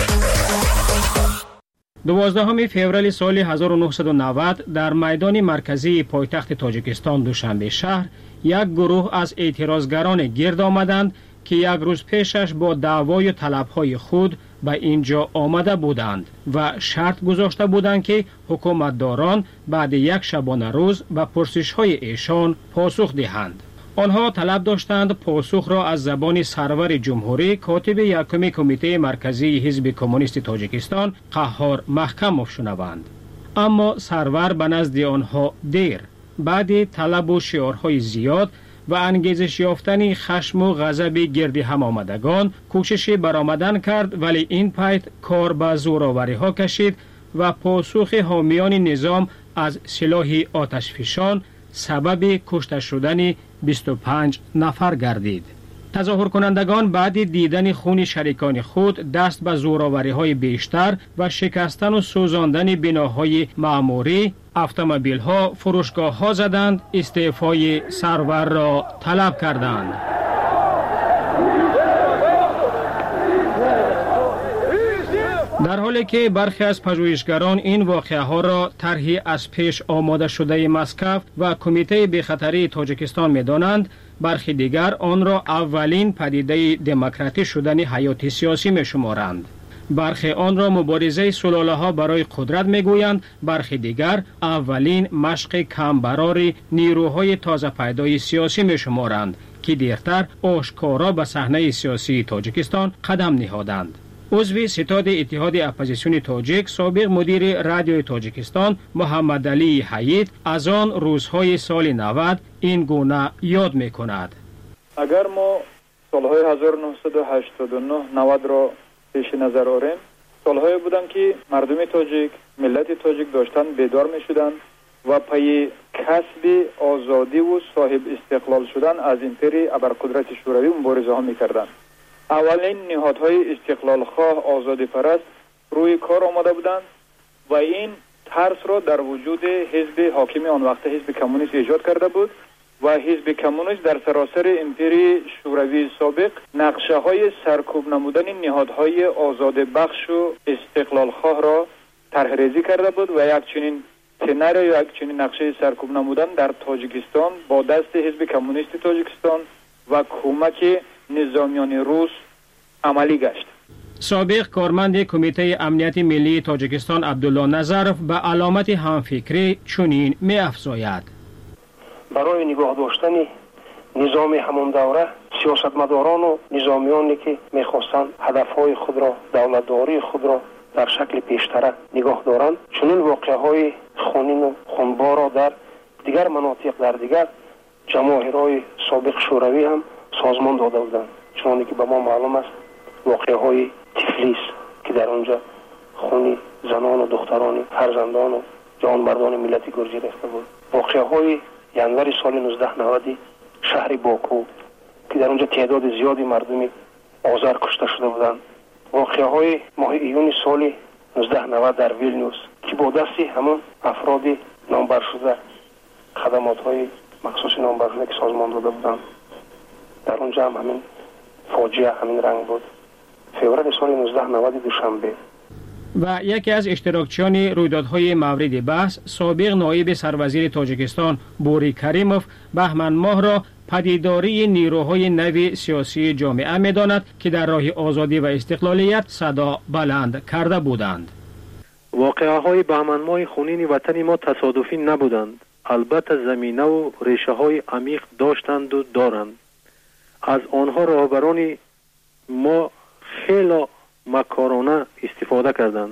Speaker 11: 12 فوریه سال 1990 در میدان مرکزی پایتخت تاجیکستان دوشنبه شهر یک گروه از اعتراضگران گرد آمدند که یک روز پیشش با دعوای طلبهای خود به اینجا آمده بودند و شرط گذاشته بودند که حکومتداران بعد یک شبانه روز به پرسش‌های ایشان پاسخ دهند. آنها طلب داشتند پاسخ را از زبان سرور جمهوری کاتب یکم کمیته مرکزی حزب کمونیست تاجیکستان قهار محکموف شنوند. اما سرور به نزد آنها دیر، بعد طلب و شعارهای زیاد و انگیزش یافتن خشم و غضب گرد هم آمدگان کوشش برآمدن کرد، ولی این پایت کار به زوراوری ها کشید و پاسخ حامیان نظام از سلاح آتشفشان سبب کشته شدن 25 نفر گردید. تظاهر کنندگان بعد دیدن خون شریکان خود دست به زوراوری های بیشتر و شکستن و سوزاندن بناهای معموری، اتومبیل ها، فروشگاه ها زدند، استعفای سرور را طلب کردند. در حالی که برخی از پژوهشگران این واقعه ها را طرحی از پیش آماده شده مسکو و کمیته بی‌خطری تاجیکستان می دانند، برخی دیگر آن را اولین پدیده دموکراتی شدن حیات سیاسی می شمارند. برخی آن را مبارزه سلاله ها برای قدرت می گویند، برخی دیگر اولین مشق کمبرار نیروهای تازه پیدای سیاسی می شمارند که دیرتر آشکارا به صحنه سیاسی تاجیکستان قدم نهادند. عضو ستاد اتحاد اپوزیسیون تاجیک، سابق مدیر رادیوی تاجیکستان محمد علی حیید از آن روزهای سال 90 این گونه یاد می کند.
Speaker 5: اگر ما سالهای 1989 90 را پیش نظر آوریم، سالهای بودن که مردم تاجیک، ملت تاجیک داشتن بیدار می شدن و پای کسب آزادی و صاحب استقلال شدن از امپری ابرقدرت شوروی مبارزه ها می کردن. اولین نهادهای استقلال خواه آزادی پرست روی کار آمده بودند و این ترس را در وجود حزب حاکم آن وقت حزب کمونیست ایجاد کرده بود و حزب کمونیست در سراسر امپری شوروی سابق نقشه های سرکوب نمودن نهادهای آزاد بخش و استقلال خواه را طرحریزی کرده بود و یک چنین سناریو یا یک چنین نقشه سرکوب نمودن در تاجیکستان با دست حزب کمونیست تاجیکستان و کمک نظامیان روس عملی گشت.
Speaker 1: سابق کارمند کمیته امنیت ملی تاجیکستان عبدالله نظرف به علامت همفکری چنین می افزاید:
Speaker 6: برای نگاه داشتن نظام همان دوره سیاستمداران و نظامیانی که میخواستند هدفهای خود را، دولتداری خود را در شکل پیشتر نگاه دارند، چنین واقعه‌های خونین و خونبار را در دیگر مناطق، در دیگر جماهیرهای سابق شوروی هم سازمان داده بودند. چنانکه که به ما معلوم است واقعه‌های تفلیس که در آنجا خون زنان و دختران، فرزندان و جوانمردان ملت گرجی ریخته بود. واقعه‌های ینور سال 1990 شهر باکو که در اونجا تعداد زیادی مردمی آذر کشته شده بودند. واقعه‌های ماه ایون سال 1990 در ویلنیوس که با دستی همون افراد نامبر شده، خدمات‌های مخصوص نامبر شده که سازمان داده بودند، در اونجا هم همین فاجعه همین رنگ بود. فوریه سال 1990 دوشنبه.
Speaker 1: و یکی از اشتراکچیان رویدادهای مورد بحث، سابق نایب سروزیر تاجیکستان بوری کریموف بهمن ماه را پدیداری نیروهای نو سیاسی جامعه می‌داند که در راه آزادی و استقلالیت صدا بلند کرده بودند.
Speaker 7: واقعه‌های بهمن ماه خونین وطن ما تصادفی نبودند. البته زمینه و ریشه‌های عمیق داشتند و دارند. از آنها رهبران ما خیلی مکارانه استفاده کردند.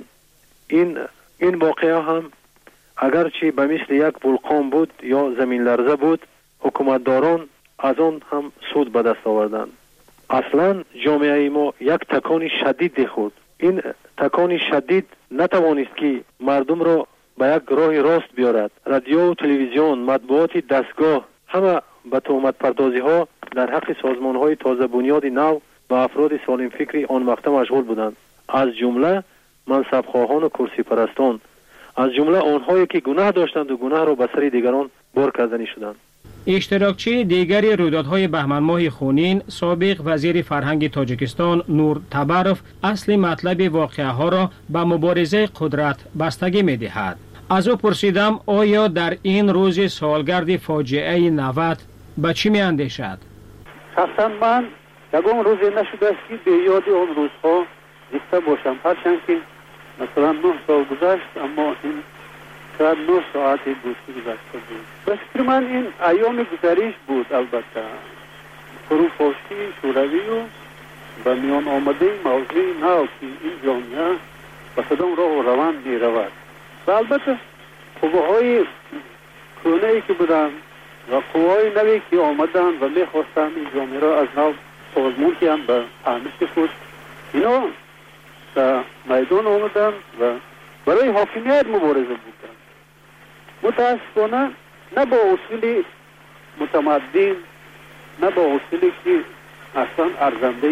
Speaker 7: این واقعه هم اگرچه به مثل یک ولکان بود یا زمین لرزه بود، حکومتداران از آن هم سود به دست آوردند. اصلا جامعه ما یک تکان شدید خورد. این تکان شدید نتوانست که مردم را به یک راه راست بیارد. رادیو و تلویزیون، مطبوعات دستگاه همه به تهمت پردازی ها در حق سازمان های تازه بنیاد نو و افراد سالم فکری آن وقت مشغول بودند، از جمله منصبخواهان و کرسی پرستان، از جمله آنهایی که گناه داشتند و گناه را به سر دیگران بار کردنی شدند.
Speaker 1: اشتراکچی دیگری رویدادهای بهمن ماه خونین، سابق وزیر فرهنگ تاجیکستان نور تبروف اصل مطلب واقعه ها را به مبارزه قدرت بستگی می دهد. از او پرسیدم آیا در این روز سالگرد فاجعه 90 به چی می اندیشد؟
Speaker 24: شخصا من یکم روزی نشده است که به یاد آن روزها زنده باشم، هرچند که مثلا 9 سال گذشت، اما این شاید 9 ساعتی بود که گذشته بود. به فکر من این ایام گذریش بود. البته فروپاشی شوروی و به میان آمده موضوع نو که این جامعه به کدام راه و روند می رود و البته قوه‌های کهنه‌ای که بودند و قوه‌های نوی که آمدند و می خواستند این جامعه را از نو سازمان کنند به تعمیق خود، اینا در میدان آمدند و برای حاکمیت مبارزه بودند. متاسفانه نه با اصول متمدن، نه با اصولی که اصلا ارزنده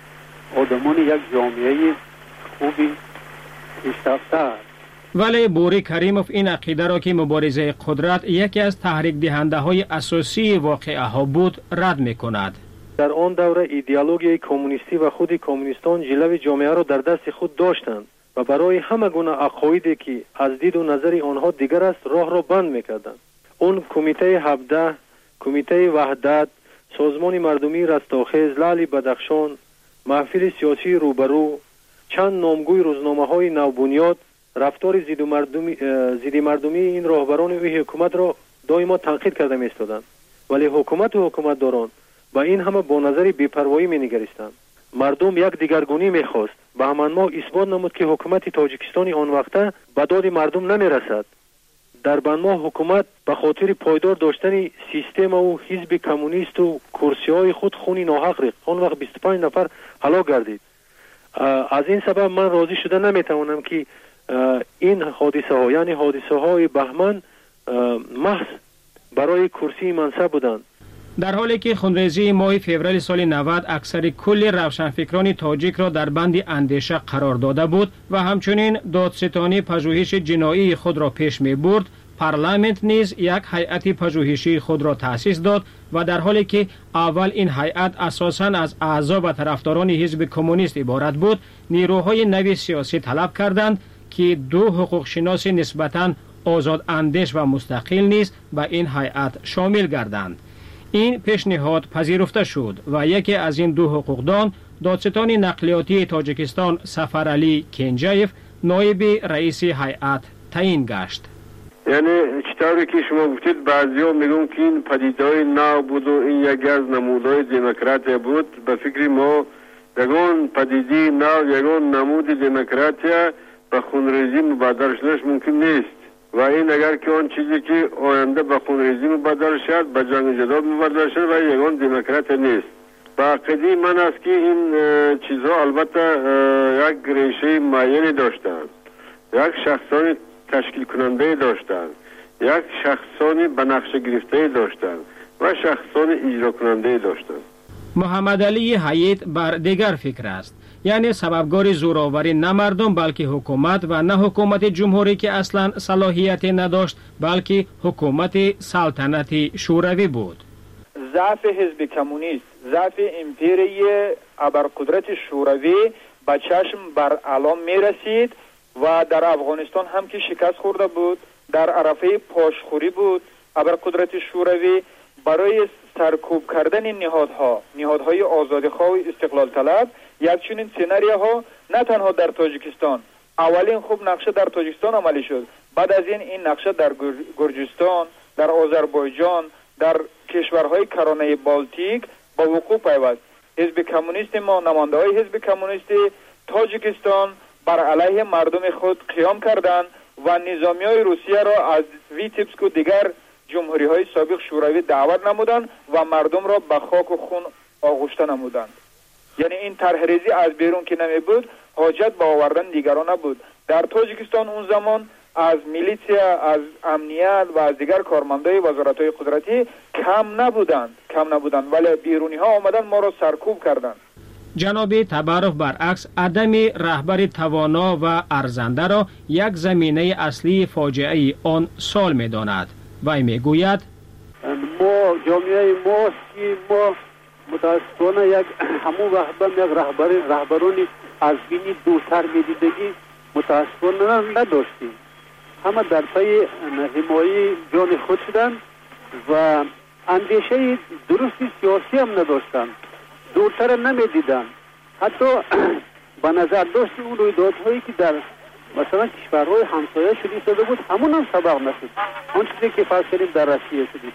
Speaker 24: آدمان یک جامعه خوبی پیشرفته است.
Speaker 1: ولی بوری کریموف این عقیده را که مبارزه قدرت یکی از تحریک دهنده های اساسی واقعه ها بود رد می کند.
Speaker 7: در آن دوره ایدئولوژی کمونیستی و خود کمونیستان جلوه جامعه را در دست خود داشتند و برای همه گونه عقایدی که از دید و نظر آنها دیگر است راه را بند میکردند. اون کمیته 17، کمیته وحدت، سازمان مردمی رستاخیز، لعل بدخشان، محفل سیاسی روبرو، چند نامگوی روزنامه‌های نوبنیاد رفتار ضد مردمی این راهبران و حکومت را دائما تنقید کرده می‌ایستادند، ولی حکومت و حکومتداران با این همه با نظر بی‌پروایی می‌نگریستند. مردم یک دیگرگونی می‌خواست. بهمن ماه اثبات نمود که حکومت تاجیکستان آن وقته به داد مردم نمی‌رسد. در بهمن ماه حکومت به خاطر پایدار داشتن سیستم و حزب کمونیست و کرسی‌های خود خون ناحق ریخت. آن وقت 25 نفر هلاک گردید. از این سبب من راضی شده نمی‌توانم که این حادثه ها، یعنی حادثه های بهمن، محض برای کرسی منصب بودند.
Speaker 1: در حالی که خونریزی ماه فوریه سال 90 اکثر کل روشنفکران تاجیک را در بند اندیشه قرار داده بود و همچنین دادستانی پژوهش جنایی خود را پیش می برد، پارلمانت نیز یک هیئت پژوهشی خود را تأسیس داد و در حالی که اول این هیئت اساساً از اعضا و طرفداران حزب کمونیست عبارت بود، نیروهای نو سیاسی طلب کردند که 2 حقوق شناس نسبتاً آزاد اندیش و مستقل نیز به این هیئت شامل گردند. این پیشنهاد پذیرفته شد و یکی از این 2 حقوقدان دادستان نقلیاتی تاجیکستان سفرعلی کنجایف نایب رئیس هیئت تعیین گشت.
Speaker 2: یعنی چطوری که شما گفتید بعضیا میگن که این پدیدهای نو بود و این یکی از نمودهای دموکراسی بود. به فکر ما یگان پدیده نو، یگان نمود دموکراسی به خونریزی مبادر شدنش ممکن نیست و این اگر که آن چیزی که آینده به خونریزی مبادر شد به جنگ جدال مبادر شد و یگان دموکراسی نیست. با عقیده من است که این چیزها البته یک ریشه معینی داشتند، یک شخصانی تشکیل کننده داشتند، یک شخصانی به نقش گرفته داشتند و شخصانی اجرا کننده داشتند.
Speaker 1: محمد علی حیید بر دیگر فکر است، یعنی سببگار زوراوری نه مردم بلکه حکومت و نه حکومت جمهوری که اصلا صلاحیت نداشت بلکه حکومت سلطنتی شوروی بود.
Speaker 5: ضعف حزب کمونیست، ضعف امپیری ابرقدرت شوروی به چشم بر علام می رسید و در افغانستان هم که شکست خورده بود، در عرفه پاشخوری بود. ابرقدرت شوروی برای سرکوب کردن نهادهای آزادیخواه و استقلال طلب یک چنین سناریوها نه تنها در تاجیکستان، اولین خوب نقشه در تاجیکستان عملی شد، بعد از این نقشه در گرجستان، در آذربایجان، در کشورهای کرانه بالتیک با وقوع پیوست. حزب کمونیست ما، نماینده های حزب کمونیست تاجیکستان بر علیه مردم خود قیام کردند و نظامی های روسیه را از ویتبسک و دیگر جمهوری های سابق شوروی دعوت نمودند و مردم را به خاک و خون آغشته نمودند. یعنی این طرحریزی از بیرون که نمی بود، حاجت به آوردن دیگران نبود. در تاجیکستان اون زمان از میلیسیا، از امنیت و از دیگر کارمندای وزارت‌های قدرتی کم نبودند ولی بیرونی ها آمدن ما را سرکوب کردند.
Speaker 1: جناب تبارف برعکس عدم رهبر توانا و ارزنده را یک زمینه اصلی فاجعه آن سال می‌داند. وی میگوید
Speaker 24: ما جامعه ماست که ما متاسفانه یک همون رهبرانی از بینی دورتر می‌دیدگی متاسفانه نداشتیم. همه در پی حمایت جان خود شدند و اندیشه درست سیاسی هم نداشتند، دورتر نمیدیدند. حتی به نظر داشت اون رویدادهایی که در مثلا کشورهای همسایه شده بود همون هم سبق نشد. اون چیزی که فرض کردیم در روسیه شده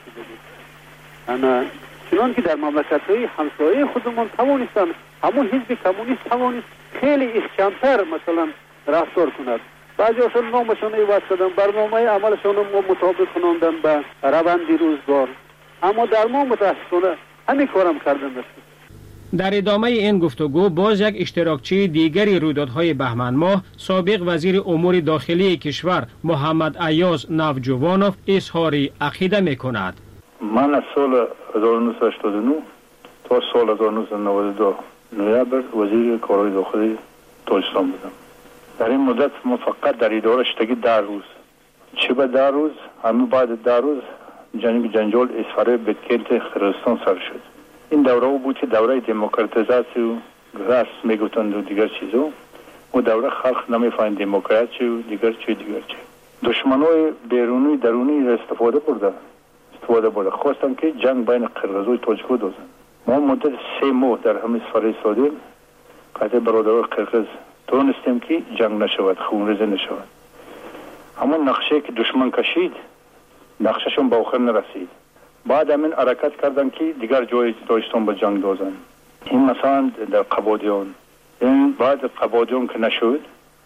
Speaker 24: بود، چنان که در مملکت‌های همسایه خودمون توانستن همون حزب کمونیست توانست خیلی احکام‌تر مثلا رفتار کند. بعضی اصلا نامشان عوض کردن، برنامه عملشان رو مطابق کناندن به روند روزگار، اما در ما متاسفانه همین کارم کردن نشد.
Speaker 1: در ادامه این گفتگو باز یک اشتراکچی دیگری رویدادهای بهمن ماه سابق وزیر امور داخلی کشور محمد ایاز نوجوانوف اظهار عقیده می‌کند.
Speaker 9: من از سال 1989 تا سال 1992 نوامبر وزیر کارهای داخلی تاجیکستان بودم. در این مدت ما فقط در اداره شدگی 10 روز، چه به 10 روز همین بعد 10 روز جنجال اسفاره بتکلت قرقیزستان سر شد. این دوره بود که دوره دموکراتیزاسی و گرس میگوتند و دیگر چیزا، و دوره خلق نمیفهمید دموکراسی و دیگر چی. دشمنای بیرونی درونی استفاده برده خواستن که جنگ بین قرقیز و تاجیک دوزن. ما مدت 3 ماه در همین سفر سادیم قطع برادران قرقیز تونستیم که جنگ نشود، خونریزی نشود. اما نقشه که دشمن کشید نقششون به آخر نرسید. بعد همین حرکت کردن که دیگر جای تاجیکستان به جنگ دوزن. این مثلا در قبادیان، این بعد قبادیان که نشد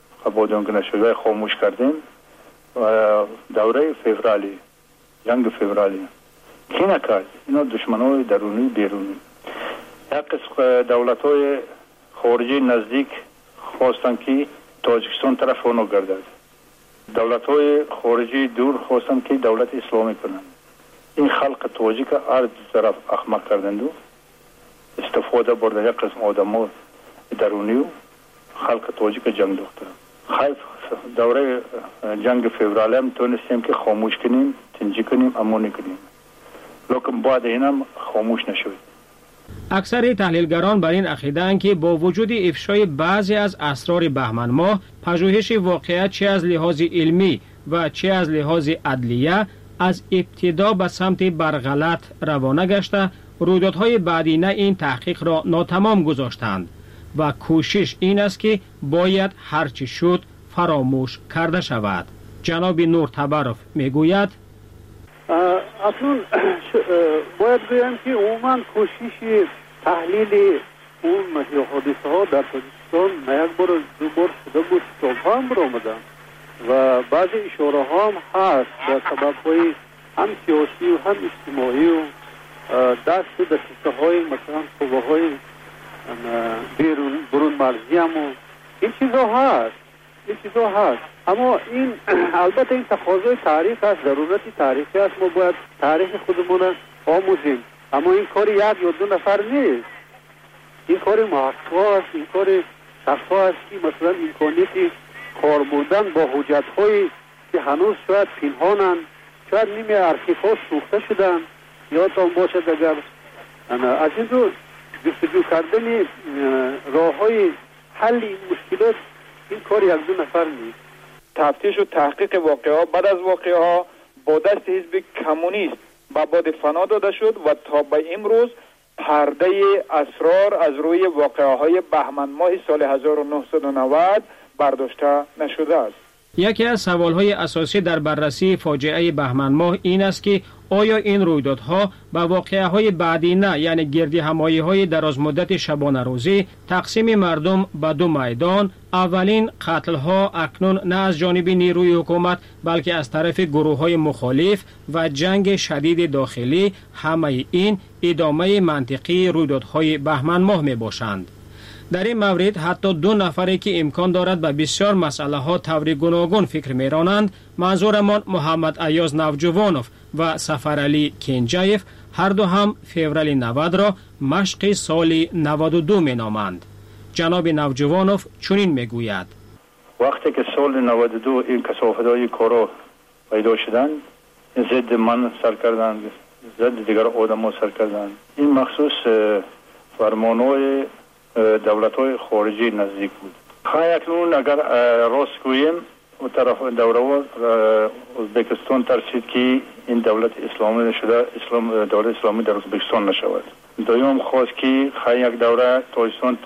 Speaker 9: و خاموش کردیم و دوره فوریه، جنگ فوریه کی نکرد؟ اینا دشمنای درونی بیرونی. یک قسم دولت‌های خارجی نزدیک خواستن که تاجیکستان طرف اونو گردد. دولت‌های خارجی دور خواستن که دولت اسلامی کنند. این خلق تاجیک هر دو طرف احمق کردند و استفاده برده یک قسم آدم‌ها درونی و خلق تاجیک جنگ دوخته. خیلی دوره جنگ فوریه هم تونستیم که خاموش کنیم، تنجی کنیم، امانی کنیم. لیکن بعد این هم خاموش نشد.
Speaker 1: اکثر تحلیلگران بر این عقیده‌اند که با وجود افشای بعضی از اسرار بهمن ماه، پژوهش واقعیت چه از لحاظ علمی و چه از لحاظ عدلیه از ابتدا به سمت برغلط روانه گشته، رویدادهای بعدینه این تحقیق را ناتمام گذاشتند. و کوشش این است که باید هرچی شد فراموش کرده شود. جناب نور تبرف میگوید
Speaker 24: اصلا باید بگم که عموما کوشش تحلیل اون حادثه ها در تاجیکستان نه یک بار دو بار شده بود، کتاب هم برآمدن و بعضی اشاره ها هم هست در سبب های هم سیاسی و هم اجتماعی و دست دسته های مثلا قوه های برون مرزی هم و این چیزا هست. اما این البته این تقاضای تاریخ است، ضرورت تاریخی است، ما باید تاریخ خودمون آموزیم. اما این کار یک یا دو نفر نیست، این کار محققا است، این کار شخصا است که مثلا امکانیت کار بردن با حجت هایی که هنوز شاید پنهانند، شاید نیمه ارشیف ها سوخته شدن، یادتان باشد اگر از این دو جستجو کردن راه های حل این مشکلات این کار یک دو نفر نیست.
Speaker 5: تفتیش و تحقیق واقعه بعد از واقعه ها با دست حزب کمونیست به باد فنا داده شد و تا به امروز پرده اسرار از روی واقعه های بهمن ماه سال 1990 برداشته نشده است.
Speaker 1: یکی از سوالهای اساسی در بررسی فاجعه بهمن ماه این است که آیا این رویدادها به واقعه‌های بعدی نه، یعنی گردی همایی های دراز مدت شبانه روزی، تقسیم مردم به دو میدان، اولین قتل ها اکنون نه از جانب نیروی حکومت بلکه از طرف گروه های مخالف و جنگ شدید داخلی، همه این ادامه منطقی رویدادهای بهمن ماه می باشند. در این مورد حتی دو نفری که امکان دارد به بسیار مسئله ها طور گوناگون فکر میرانند، منظورمان محمد ایاز نوجوانوف و سفرعلی کنجایف، هر دو هم فوریه 90 را مشق سال 92 می نامند. جناب نوجوانوف چنین میگوید:
Speaker 9: وقتی که سال 92 این کثافت‌های کارا پیدا شدند، ضد من سر کردند، ضد دیگر آدم‌ها سر کردند. این مخصوص فرمان‌های دولت‌های خارجی نزدیک بود. اکنون اگر راست گوییم و طرف دوره ازبکستان ترسید که این دولت اسلامی شده، دولت اسلامی در ازبکستان نشود. دوم خواست که یک دوره تاجیکستان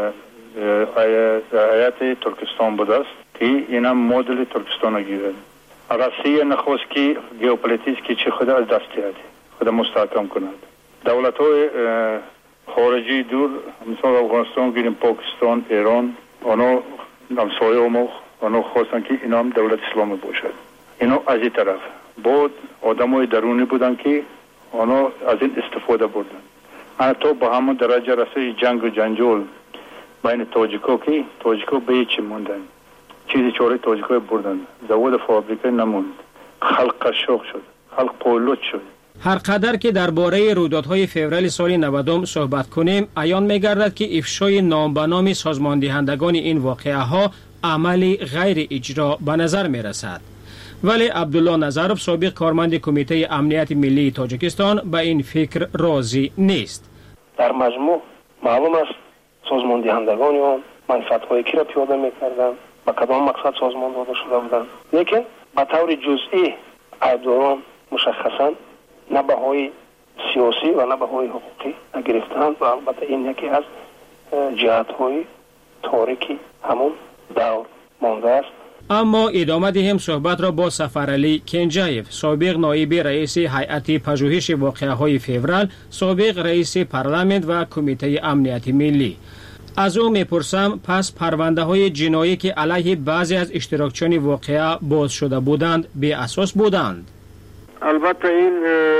Speaker 9: هیئت ترکستان بود است که این هم مدل ترکستان گیرد. روسیه نخواست که ژئوپلیتیک که چه خود از دست دهد، خود مستحکم کند. دولت‌های خارجی دور مثلا افغانستان گیریم، پاکستان، ایران، آنها همسایه ما آنها خواستن که اینا هم دولت اسلامی باشد. اینا از این طرف بود آدمای درونی بودن که آنها از این استفاده بردن. حتی با همون درجه رسید جنگ و جنجال بین تاجیکا که تاجیکا به هیچ موندن، چیزی چاره تاجیکا بردن، زواد فابریکه نموند، خلق قشاق شد، خلق پولوت شد.
Speaker 1: هر قدر که درباره رویدادهای فوریه سال 90 صحبت کنیم، عیان می‌گردد که افشای نام به نام سازماندهندگان این واقعه ها عملی غیر اجرا به نظر می‌رسد. ولی عبدالله نظروف، سابق کارمند کمیته امنیت ملی تاجیکستان، به این فکر راضی نیست.
Speaker 6: در مجموع معلوم است سازماندهندگان آن منفعت‌های کی را پیاده می‌کردند، با کدام مقصد سازمان داده شده بودند، لیکن به طور جزئی ایبداران مشخصاً نه بهای سیاسی و نه بهای حقوقی نگرفتند و البته این یکی از جهت‌های تاریکی همون دور مانده است.
Speaker 1: اما ادامه دهیم صحبت را با سفرعلی کنجایف، سابق نایب رئیس هیئت پژوهش واقعه‌های فوریه، سابق رئیس پارلمان و کمیته امنیت ملی. از او میپرسم پس پرونده های جنایی که علیه بعضی از اشتراکچیان واقعه باز شده بودند بی اساس بودند؟
Speaker 2: البته این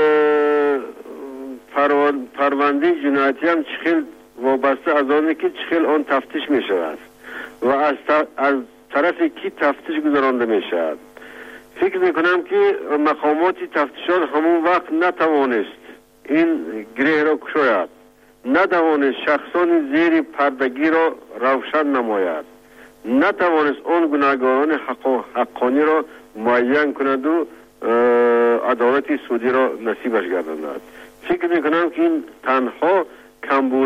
Speaker 2: پرونده جنایتی هم چخیل وابسته از آنه که چخیل آن تفتیش می شود و از طرف کی تفتیش گذرانده می شود. فکر می کنم که مقامات تفتیشات همون وقت نتوانست این گره را کشاید، نتوانست شخصان زیر پردگی را روشن نماید، نتوانست آن گناهکاران حقانی را معین کند و عدالت سودی را نصیبش گرداند. فکر میکنم که این تنها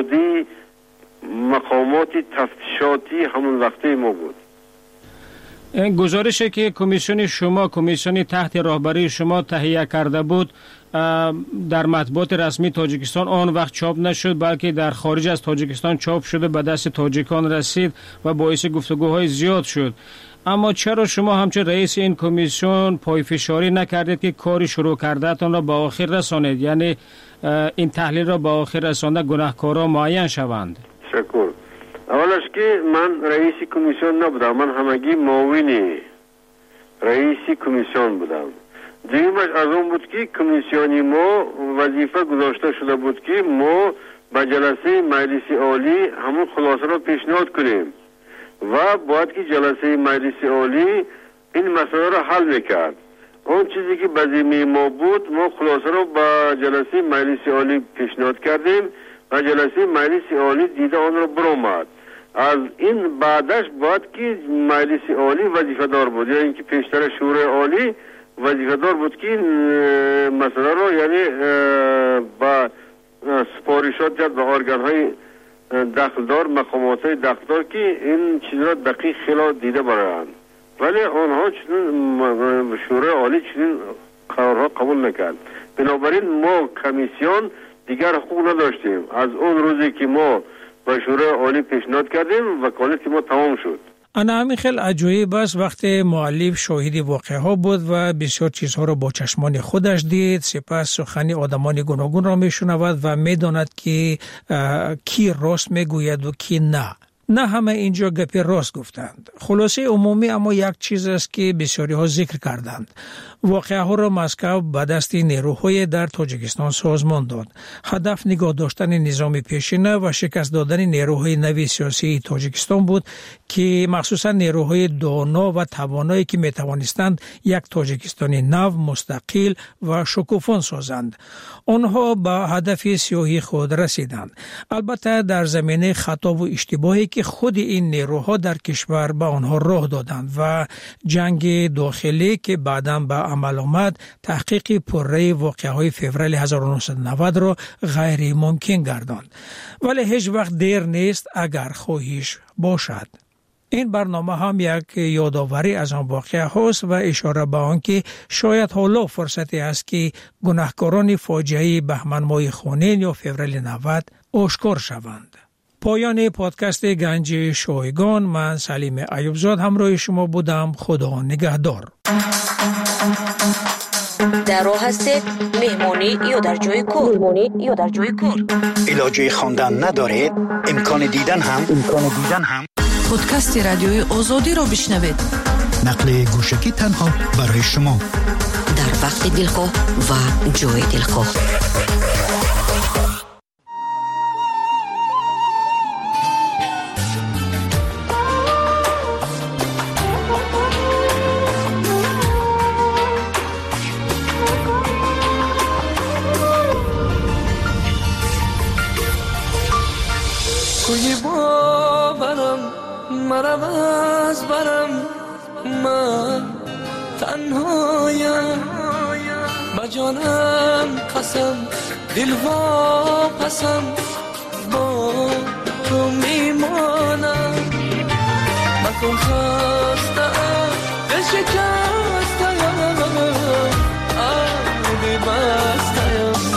Speaker 2: کمبودی مقامات تفتیشاتی همون وقتی ما بود.
Speaker 1: گزارشی که کمیسیون شما، کمیسیون تحت رهبری شما تهیه کرده بود در مطبوعات رسمی تاجیکستان آن وقت چاپ نشد، بلکه در خارج از تاجیکستان چاپ شده به دست تاجیکان رسید و باعث گفتگوهای زیاد شد. اما چرا شما همچون رئیس این کمیسیون پایفشاری نکردید که کاری شروع کردهتان را به آخر رسانید، یعنی این تحلیل را به آخر رسانده گناهکاران معین شوند؟
Speaker 2: شکر. اولش که من رئیس کمیسیون نبودم، من همگی معاون رئیس کمیسیون بودم. دیگرش از اون بود که کمیسیونی ما وظیفه گذاشته شده بود که ما به جلسه مجلس عالی همون خلاصه را پیشنهاد کنیم و باید که جلسه مجلس عالی این مسئله را حل میکرد. اون چیزی که به ذمه ما بود، ما خلاصه را به جلسه مجلس عالی پیشنهاد کردیم و جلسه مجلس عالی دیده آن را برآمد. از این بعدش باید که مجلس عالی وظیفه دار بود، یعنی اینکه پیشتر شورای عالی وظیفه دار بود که مسئله را یعنی با سپارشات جد به ارگان های دخلدار، مقامات های دخلدار که این چیز را دقیق خیلی دیده برند، ولی آنها چنین شورای عالی چنین قرارها قبول نکرد. بنابراین ما کمیسیون دیگر حقوق نداشتیم. از اون روزی که ما به شورای عالی پیشنهاد کردیم وکالت ما تمام شد.
Speaker 23: انا همین خیلی عجایب است وقتی مؤلف شاهد واقعه ها بود و بسیار چیزها را با چشمان خودش دید، سپس سخنی آدمان گوناگون را میشنود و میداند که کی راست میگوید و کی نه. نه همه اینجا گپی راست گفتند. خلاصه عمومی اما یک چیز است که بسیاری ها ذکر کردند. واقعه ها را مسکو به دست نیروهای در تاجیکستان سازمان داد. هدف نگاه داشتن نظام پیشینه و شکست دادن نیروهای نوی سیاسی تاجیکستان بود که مخصوصا نیروهای دانا و توانایی که میتوانستند یک تاجیکستانی نو، مستقل و شکوفان سازند. آنها به هدف سیاهی خود رسیدند. البته در زمینه خطا و اشتباهی که خود این نیروها در کشور به آنها راه دادند و جنگ داخلی که بعداً به عمل آمد تحقیق پرره واقعه‌های فوریه 1990 را غیر ممکن گرداند. ولی هیچ وقت دیر نیست اگر خواهش باشد. این برنامه هم یک یادآوری از آن واقعه هاست و اشاره به آن که شاید حالا فرصتی است که گناهکاران فاجعه بهمن ماه خونین یا فوریه 90 آشکار شوند. پایان پادکست گنج شایگان، من سلیم ایوبزاد همراه شما بودم. خدا نگهدار.
Speaker 4: در راه هستید، مهمانی یا در جای کار.
Speaker 12: علاجه خواندن ندارید؟ امکان دیدن هم
Speaker 3: پادکست رادیوی آزادی را بشنوید.
Speaker 12: نقل گوشکی تنها برای شما
Speaker 4: در وقت دلخواه و جای دلخواه.
Speaker 10: کوی باورم مرم از برم، من تنهایم با جانم قسم، دل وا پسم با تو میمانم. مکن خستم دل شکستم، آبی بستم.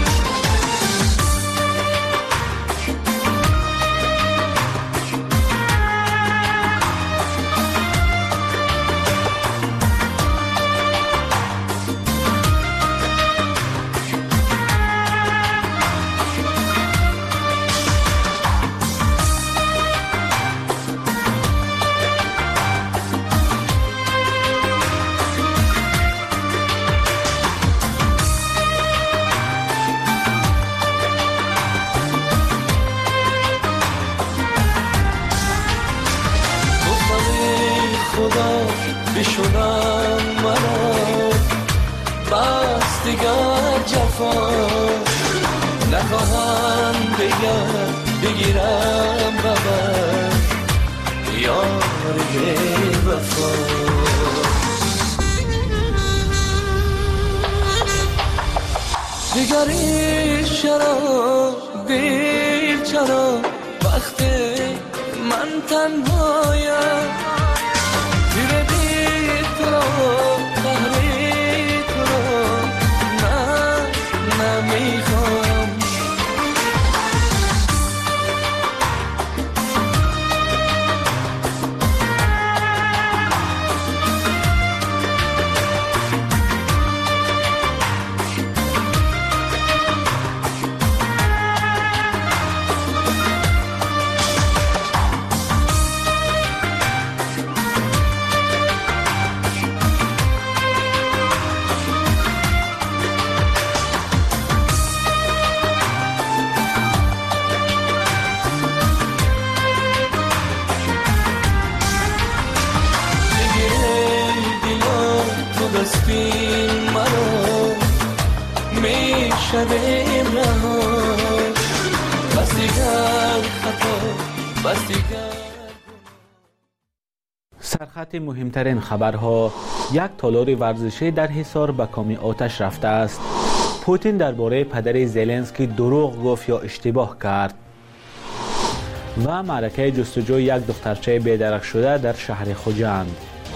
Speaker 10: بشونم منو بس دیگر جفا نخواهم بگیرم ببر یار بی وفا. دیگری چرا دیر چرا وقتی من تنهایم، منو میشویم رها بس دیگر خطا بس دیگر.
Speaker 13: سرخط مهمترین خبرها: یک تالار ورزشی در حصار به کام آتش رفته است. پوتین درباره پدر زلنسکی دروغ گفت یا اشتباه کرد. و معرکه جستجوی یک دخترچه بیدرق شده در شهر خوجند.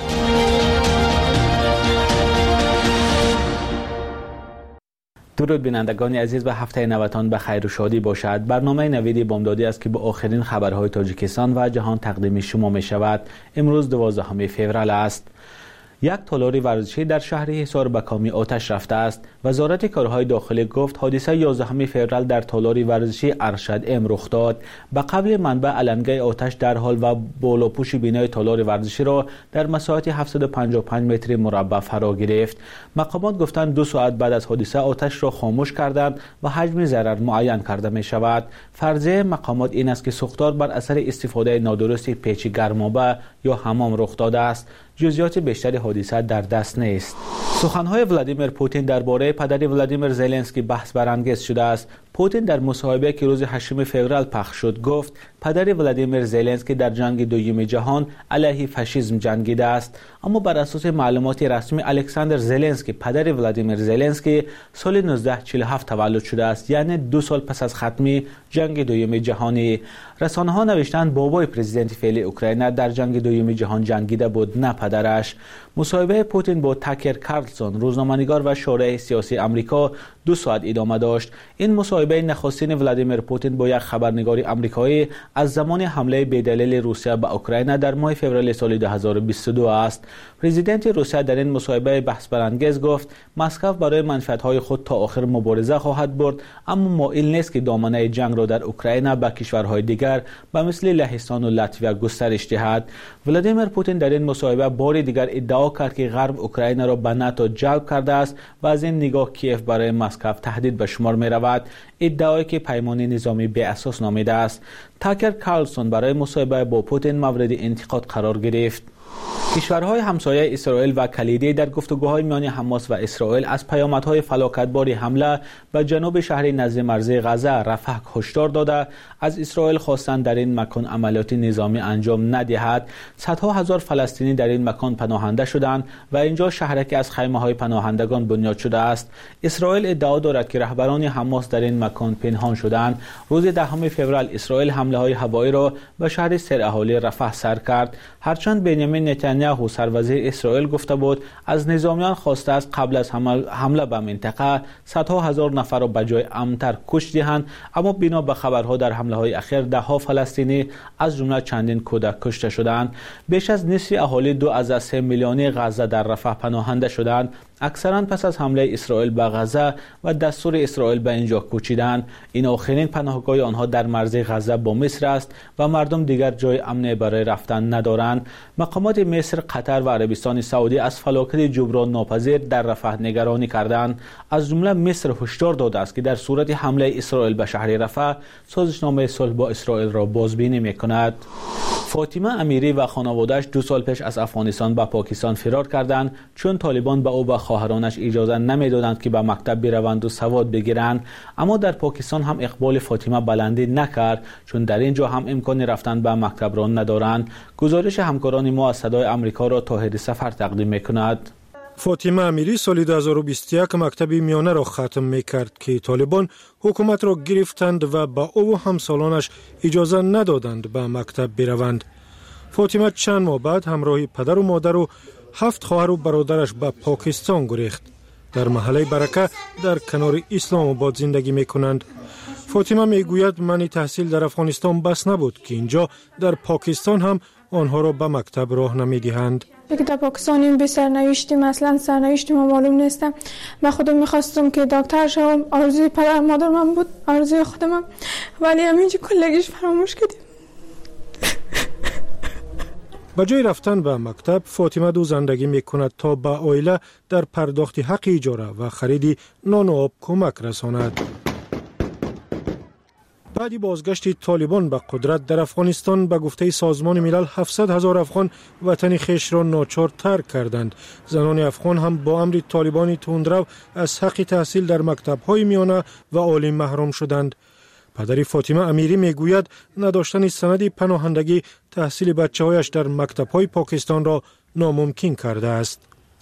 Speaker 13: درود بینندگان عزیز، به هفته نوتان به خیر و شادی باشد. برنامه نوید بامدادی است که با آخرین خبرهای تاجیکستان و جهان تقدیم شما می شود. امروز 12 فوریه است. یک تالار ورزشی در شهر حصار به کام آتش رفته است. وزارت کارهای داخلی گفت حادثه 11 فوریه در تالار ورزشی ارشد ام رخ داد. به قبل منبع علنگه آتش در حال و بالاپوش بینای تالار ورزشی را در مساحت 755 متر مربع فرا گرفت. مقامات گفتند 2 ساعت بعد از حادثه آتش را خاموش کردند و حجم ضرر معین کرده می شود. فرضیه مقامات این است که سوختار بر اثر استفاده نادرست پیچ گرمابه یا حمام رخ داده است. جزئیات بیشتر حادثه در دست نیست. سخنهای ولادیمیر پوتین درباره پدر ولادیمیر زلنسکی بحث برانگیز شده است. پوتین در مصاحبه که روز 8 فوریه پخش شد گفت پدر ولادیمیر زلنسکی در جنگ دوم جهان علیه فاشیسم جنگیده است. اما بر اساس معلومات رسمی الکساندر زلنسکی پدر ولادیمیر زلنسکی سال 1947 تولد شده است، یعنی 2 سال پس از ختم جنگ دوم جهانی. رسانه‌ها نوشتند بابای پرزیدنت فعلی اوکراین در جنگ دوم جهان جنگیده بود، نه پدرش. مصاحبه پوتین با تاکر کارلسون روزنامه‌نگار و شارح سیاسی آمریکا 2 ساعت ادامه داشت. این مصاحبه نخستین ولادیمیر پوتین با یک خبرنگار آمریکایی از زمان حمله بی‌دلیل روسیه به اوکراین در ماه فوریه سال 2022 است. پرزیدنت روسیه در این مصاحبه بحث برانگیز گفت مسکو برای منفعت‌های خود تا آخر مبارزه خواهد برد، اما مایل نیست که دامنه جنگ را در اوکراین به کشورهای دیگر به مثل لهستان و لاتویا گسترش دهد. ولادیمیر پوتین در این مصاحبه بار دیگر ادعا کرد که غرب اوکراین را به ناتو جلب کرده است و از این نگاه کیف برای مسکو تهدید به شمار می رود، ادعایی که پیمان نظامی بی اساس نامیده است. تاکر کارلسون برای مصاحبه با پوتین مورد انتقاد قرار گرفت. کشورهای همسایه اسرائیل و کلیدی در گفتگوهای میان حماس و اسرائیل از پیامدهای فلاکتبار حمله به جنوب شهر نزد مرزی غزه رفح هشدار داده از اسرائیل خواستند در این مکان عملیات نظامی انجام ندهد. صدها هزار فلسطینی در این مکان پناهنده شدند و اینجا شهرکی از خیمه‌های پناهندگان بنیاد شده است. اسرائیل ادعا دارد که رهبران حماس در این مکان پنهان شدند. روز 10 فوریه اسرائیل حمله‌های هوایی را به شهر سراحالی رفح سر کرد. هرچند بنیامین نتانیاهو سروزیر اسرائیل گفته بود از نظامیان خواسته است قبل از حمله به منطقه صدها هزار نفر را به جای امن‌تر کش دهند، اما بنا به خبرها در حمله‌های اخیر ده‌ها فلسطینی از جمله چندین کودک کشته شدند. بیش از نصف اهالی 2 از 3 میلیونی غزه در رفح پناهنده شدند، اکثرا پس از حمله اسرائیل به غزه و دستور اسرائیل به اینجا کوچیدند. این آخرین پناهگاه آنها در مرز غزه با مصر است و مردم دیگر جای امن برای رفتن ندارند. مقامات مصر، قطر و عربستان سعودی از فلاکت جبران ناپذیر در رفح نگرانی کردند. از جمله مصر هشدار داده است که در صورت حمله اسرائیل به شهر رفح سازشنامه صلح با اسرائیل را بازبینی می‌کند. فاطمه امیری و خانواده‌اش 2 سال پیش از افغانستان به پاکستان فرار کردند، چون طالبان به او و خواهرانش اجازه نمیدادند که به مکتب بروند و سواد بگیرند. اما در پاکستان هم اقبال فاطمه بلندی نکرد، چون در اینجا هم امکان رفتن به مکتب را ندارند. گزارش همکاران ما از صدای آمریکا را طاهر سفر تقدیم می‌کند.
Speaker 21: فاطمه امیری سال 2021 مکتب میانه را ختم می‌کرد که طالبان حکومت را گرفتند و با او و همسالانش اجازه ندادند به مکتب بروند. فاطمه چند ماه بعد همراه پدر و مادر و 7 خواهر و برادرش به پاکستان گریخت. در محله برکه در کنار اسلام آباد زندگی می‌کنند. فاطمه میگوید معنی تحصیل در افغانستان بس نبود که اینجا در پاکستان هم آنها را به مکتب راه نمیدهند.
Speaker 14: که در پاکستان این به سرنوشتی مثلا سرنوشتی ما معلوم نیستم. من خودم میخواستم که دکتر شوم، آرزوی پدر مادر من بود، آرزوی خودم، ولی همینجا کلگیش فراموش کردیم.
Speaker 21: به جای رفتن به مکتب فاطمه دو زندگی میکند تا به عائله در پرداخت حق اجاره و خرید نان و آب کمک رساند. بعد بازگشت طالبان به قدرت در افغانستان به گفته سازمان ملل 700,000 افغان وطن خویش را ناچار ترک کردند. زنان افغان هم با امر طالبان تندرو از حق تحصیل در مکتب‌های میانه و عالی محروم شدند. پدر فاطمه امیری میگوید نداشتن سند پناهندگی تحصیل بچه‌هایش در مکتب‌های پاکستان را ناممکن کرده است.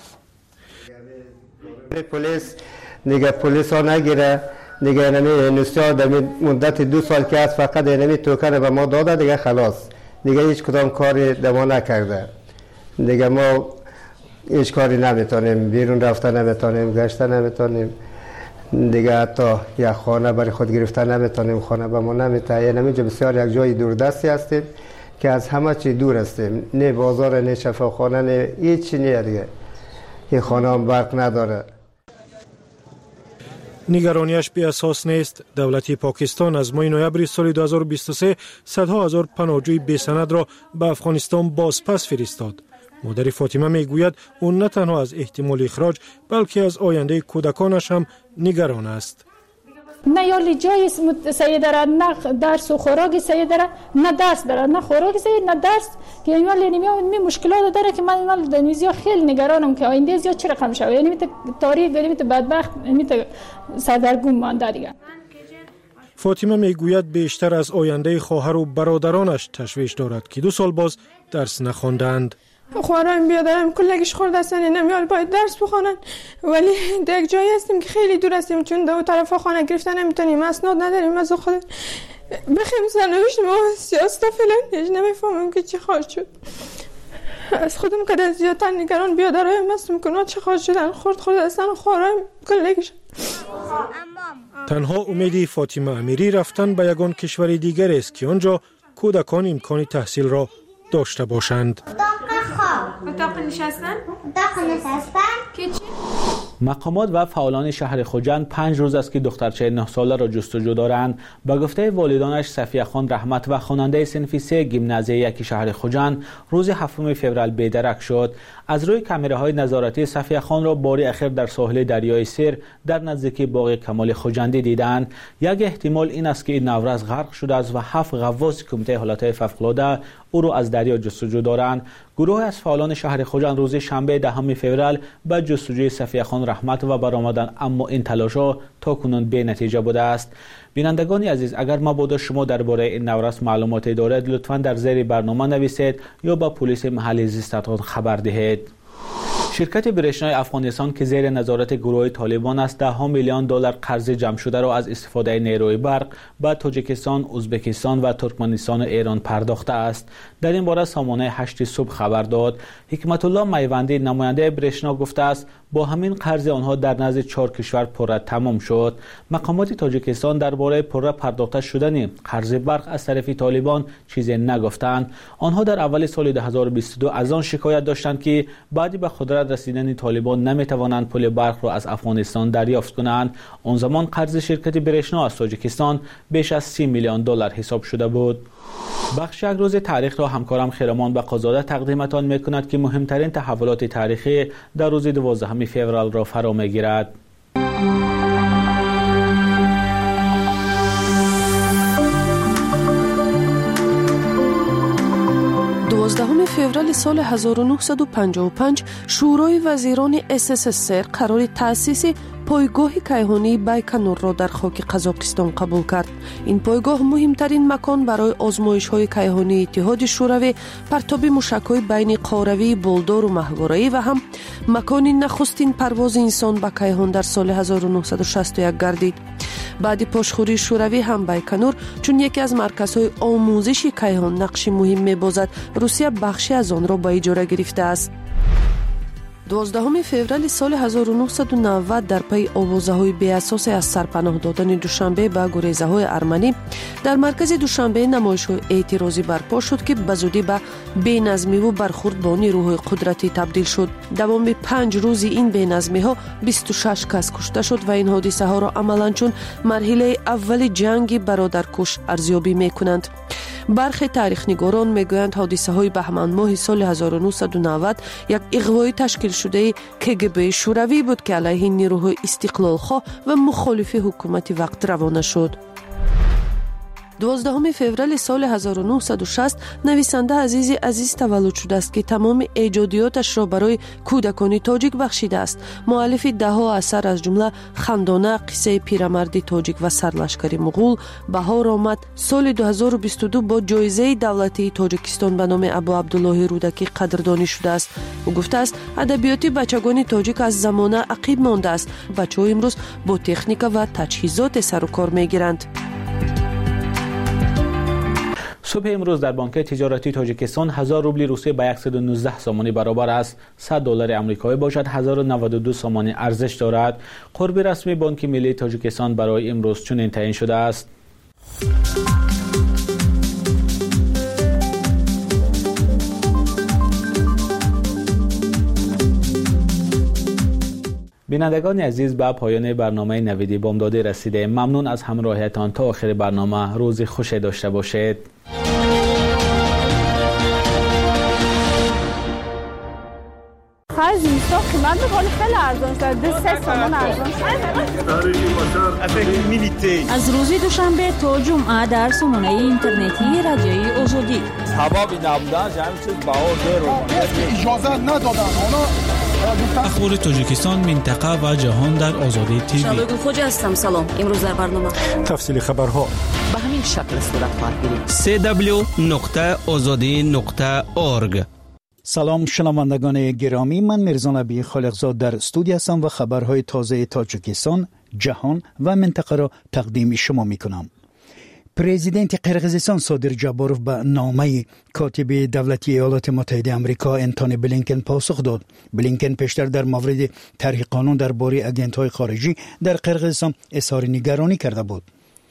Speaker 8: پلیس ها نگیره دیگه نمی نوستیا در مدت 2 سال که از فقط نمی توکن به ما داده دیگه خلاص دیگه هیچ کدام کاری دما نکرده دیگه ما هیچ کاری نمیتونیم بیرون رفتن نمیتونیم گشتن نمیتونیم دیگه حتی یک خانه برای خود گرفتن نمیتونیم خانه به ما نمیته یعنی اینجا بسیار یک جای دوردستی هستیم که از همه چی دور هستیم نه بازار نه شفاخانه نه هیچ نه دیگه این خانه هم برق نداره.
Speaker 21: نگرانیش بی اساس نیست. دولت پاکستان از ماه نوامبر سال 2023 صدها هزار پناهجوی بی سند را به افغانستان بازپس فرستاد. مادر فاطمه میگوید اون نه تنها از احتمال اخراج بلکه از آینده کودکانش هم نگران است.
Speaker 15: نه یالی جای سید داره نه درس و خوراک سید داره نه درس داره نه خوراک سید نه درس که یالی می مشکلات داره که من دنیزیا خیلی نگرانم که آینده زیاد چه رقم شود یعنی میت تاریخ میت بدبخت میت سردرگم مانده دیگه.
Speaker 21: فاطمه میگوید بیشتر از آینده خواهر و برادرانش تشویش دارد که 2 سال باز درس نخواندند.
Speaker 14: خواهرام بیادرم کلگیش خورده هستن نمیال باید درس بخونن ولی در یک جایی هستیم که خیلی دور هستیم چون دو طرف خانه گرفتن نمیتونیم اسناد نداریم از خود بخیم سرنوشت ما سیاست فعلا هیچ نمیفهمم که چی خواهد شد از خودم که زیادتر نگران بیادرم هستم که چی خواهد شدن خورد هستن خواهرام کلگیش.
Speaker 21: تنها امیدی فاطمه امیری رفتن به یگان کشور دیگر است که آنجا کودکان امکان تحصیل را داشته باشند.
Speaker 14: اتاق نشستن؟
Speaker 13: مقامات و فعالان شهر خوجند 5 روز است که دخترچه 9 ساله را جستجو دارند. به گفته والدانش صفیه خان رحمت و خواننده صنف 3 گیمنازیه 1 شهر خوجند روز 7 فوریه بیدرک شد. از روی کامراهای نظارتی صفیه خان را بار اخیر در ساحل دریای سیر در نزدیکی باغ کمال خوجندی دیدند. یک احتمال این است که این نورز غرق شده است و 7 غواص کمیته حالات فوق‌العاده او را از دریا جستجو دارند. گروه از فعالان شهر خوجند روز شنبه 10 فوریه به جستجوی صفیه خان رحمت و برآمدند اما این تلاش‌ها تاکنون بی نتیجه بوده است. بینندگان عزیز اگر مبادا شما درباره این نورس معلوماتی دارید لطفاً در زیر برنامه نویسید یا با پلیس محلی زیستتان خبر دهید. شرکت برشنای افغانستان که زیر نظارت گروه طالبان است 10 میلیون دلار قرض جمع شده را از استفاده نیروی برق به تاجیکستان، ازبکستان و ترکمنستان و ایران پرداخته است. در این باره سامانه 8 صبح خبر داد. حکمت الله میوندی نماینده برشنا گفته است با همین قرض آنها در نزد 4 کشور پره تمام شد. مقامات تاجیکستان درباره پره پرداخته شدن قرض برق از طرف طالبان چیزی نگفتند. آنها در اول سال 2022 از آن شکایت داشتند که بعد به قدرت رسیدن طالبان نمیتوانند پول برق را از افغانستان دریافت کنند. آن زمان قرض شرکت برشنا از تاجیکستان بیش از 30 میلیون دلار حساب شده بود. بخش یک روز تاریخ را همکارم خیرمان بقازاده تقدیمتان میکند که مهمترین تحولات تاریخی در روز 12 فوریه را فرا میگیرد.
Speaker 3: 12 فوریه سال 1955 شورای وزیران SSSR قرار تأسیس پایگاه کیهانی بایکنور را در خاک قزاقستان قبول کرد. این پایگاه مهمترین مکان برای آزمایش‌های کیهانی اتحاد شوروی، پرتاب موشک‌های بین قاروی، بولدار و ماهواره‌ای و هم مکان نخستین پرواز انسان به کیهان در سال 1961 گردید. بعد پاشخوری شوروی هم بایکنور چون یکی از مرکزهای آموزش کیهان نقش مهم می‌بازد، روسیه بخشی از آن را به اجاره گرفته است. 12 فوریه سال 1990 در پی آوازه‌های بی‌اساس از سرپناه دادن دوشنبه به گریزه‌های ارمنی در مرکز دوشنبه نمایش‌های اعتراضی برپا شد که به زودی به بی‌نظمی و برخورد با نیروهای قدرتی تبدیل شد. دوام 5 روز این بی‌نظمی‌ها 26 کس کشته شد و این حادثه‌ها را عملاً چون مرحله اول جنگ برادرکش ارزیابی می‌کنند. برخی تاریخ‌نگاران میگویند حادثه‌های بهمن ماه سال 1990 یک اغوای تشکیل شده KGB شوروی بود که علیه نیروهای استقلال‌خواه و مخالف حکومت وقت روانه شد. 12 فوریه سال 1960 نویسنده عزیز تولد شده است که تمام ایجادیاتش را برای کودکان تاجیک بخشیده است. مؤلف دهها اثر از جمله خندانه، قصه پیرمرد تاجیک و سرلشکر مغول بهار آمد. سال 2022 با جایزه دولتی تاجیکستان به نام ابو عبدالله رودکی قدردانی شده است. او گفته است ادبیات بچگان تاجیک از زمانه عقب مانده است. بچه‌ها امروز با تکنیک و تجهیزات سر و کار میگیرند.
Speaker 13: صبح امروز در بانک تجارتی تاجیکستان 1000 روبل روسیه به 119 سامانی برابر است. 100 دلار آمریکایی باشد 1092 سامانی ارزش دارد. قرب رسمی بانک ملی تاجیکستان برای امروز چنین تعیین شده است. بینندگان عزیز، به پایان برنامه نویدی بامدادی رسیده. ممنون از همراهیتان. تا آخر برنامه روز خوشی داشته باشید.
Speaker 15: خرج میسا قیمت بقال خیلی ارزان شده. 3 سامان ارزان شده.
Speaker 18: از روز دوشنبه تا جمعه در سامانه اینترنتی رادیوی آزادی.
Speaker 16: سببی نبودن همین چیز بها زیر
Speaker 17: اجازه ندادن.
Speaker 19: اخبار تاجیکستان، منطقه و جهان در آزادی تیوی.
Speaker 18: شبگون خوجه هستم. سلام. امروز در برنامه
Speaker 17: تفصیل خبرها
Speaker 18: به همین شکل صورت خواهد گرفت.
Speaker 12: www.azadi.org. سلام شنوندگان گرامی، من میرزا نبی خالقزاد در استودیو هستم و خبرهای تازه تاجیکستان، جهان و منطقه را تقدیم شما میکنم. پرزیدنت قرقیزستان صادر جاباروف به نامه کاتب دولتی ایالات متحده آمریکا انتونی بلینکن پاسخ داد. بلینکن پیشتر در مورد طرح قانون درباره آژانس‌های خارجی در قرقیزستان اظهار نگرانی کرده بود.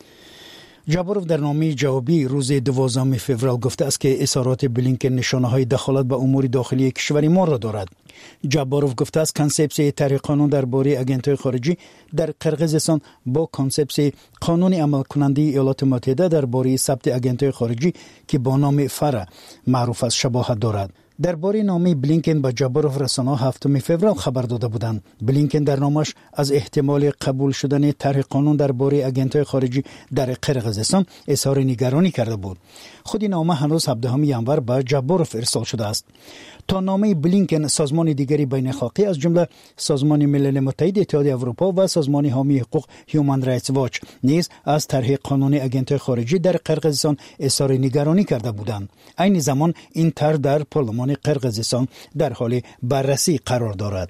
Speaker 12: جاباروف در نامه جوابی روز 12 فوریه گفته است که اظهارات بلینکن نشانه‌های دخالت به امور داخلی کشور ما را دارد. جاباروف گفته است کانسپسیون طرح قانون درباره آژانس‌های خارجی در قرقیزستان با کانسپسیون قانون عمل کننده ایالات متحده درباره ثبت آژانس‌های خارجی که با نام فره معروف است شباهت دارد. درباره نامه بلینکن به جاباروف رسانه‌ها 7 فوریه خبر داده بودند. بلینکن در نامش از احتمال قبول شدن طرح قانون درباره آژانس‌های خارجی در قرقیزستان اظهار نگرانی کرده بود. خود نامه هنوز 17 ژانویه به جاباروف ارسال شده است. تا نامه بلینکن، سازمان دیگری بین‌الخالقی از جمله سازمان ملل متحد، اتحادیه اروپا و سازمان حامی حقوق هیومن رایتس واچ نیز از طرح قانون آژانس‌های خارجی در قرقیزستان اظهار نگرانی کرده بودند. عین زمان این طرح در پارلمان قرقیزستان در حال بررسی قرار دارد.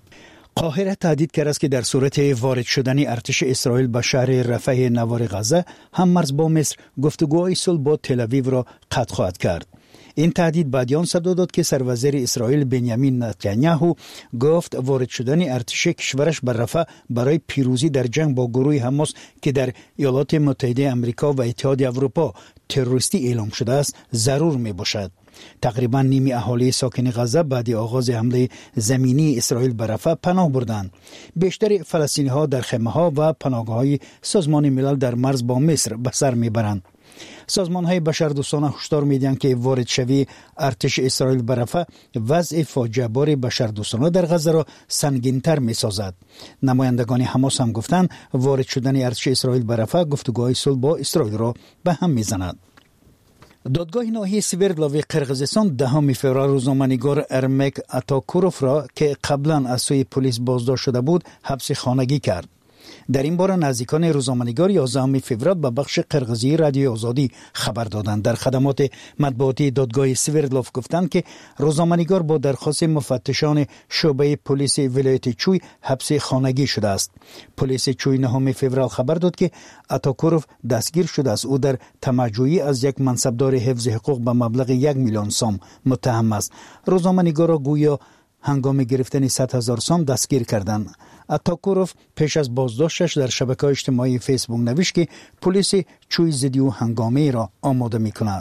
Speaker 12: قاهره تهدید کرده است که در صورت وارد شدن ارتش اسرائیل به شهر رفح نوار غزه هم مرز با مصر گفتگوهای صلح با تل‌آویو را قطع خواهد کرد. این تهدید بعد آن صدا داد که سروزیر اسرائیل بنیامین نتانیاهو گفت وارد شدن ارتش کشورش بر رفح برای پیروزی در جنگ با گروه حماس که در ایالات متحده آمریکا و اتحادیه اروپا تروریستی اعلام شده است ضرور می باشد. تقریبا نیمی اهالی ساکن غزه بعد آغاز حمله زمینی اسرائیل بر رفح پناه بردند. بیشتر فلسطینی ها در خیمه ها و پناهگاه‌های سازمان ملل در مرز با مصر به سر میبرند. سازمان‌های بشردوستانه هشدار می‌دهند که وارد شوی ارتش اسرائیل به رفح وضع فاجعه بار بشردوستانه در غزه را سنگین‌تر می‌سازد. نمایندگان حماس هم گفتند وارد شدن ارتش اسرائیل به رفح گفتگوهای صلح با اسرائیل را به هم می‌زند. دادگاه ناحیه سوردلاوی قرقیزستان 10 فوریه روزنامه‌نگار ارمک اتاکوروف را که قبلا از سوی پلیس بازداشت شده بود حبس خانگی کرد. در این باره نزدیکان روزنامه‌نگار 11 فوریه به بخش قرقیزی رادیو آزادی خبر دادند. در خدمات مطبوعاتی دادگاه سوردلاف گفتند که روزنامه‌نگار با درخواست مفتشان شعبه پلیس ولایت چوی حبس خانگی شده است. پلیس چوی 9 فوریه خبر داد که اتاکوروف دستگیر شده است. او در طمع‌جویی از یک منصبدار حفظ حقوق به مبلغ 1 میلیون سوم متهم است. روزنامه‌نگار را گویا هنگام گرفتن 100,000 سوم دستگیر کردند. اتاکوروف پیش از بازداشتش در شبکه‌های اجتماعی فیسبوک نوشت که پلیس چوی ضد او هنگامی را آماده می‌کند.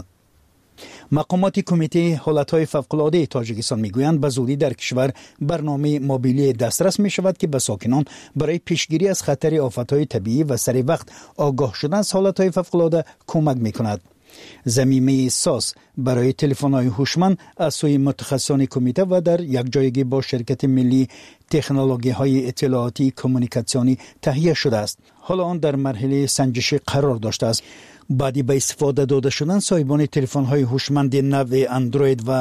Speaker 12: مقامات کمیته حالت‌های فوق‌العاده تاجیکستان می‌گویند به زودی در کشور برنامه موبیلی دسترس می‌شود که به ساکنان برای پیشگیری از خطر آفت‌های طبیعی و سریع وقت آگاه شدن از حالت‌های فوق‌العاده کمک می‌کند. ضمیمه ساز برای تلفن‌های هوشمند از سوی متخصصان کمیته و در یک جایگی با شرکت ملی تکنولوژی‌های اطلاعاتی کمیونیکاسیونی تهیه شده است. حالا آن در مرحله سنجشی قرار داشته است. بعدی به استفاده داده شدن صاحبان تلفن‌های هوشمند نو اندروید و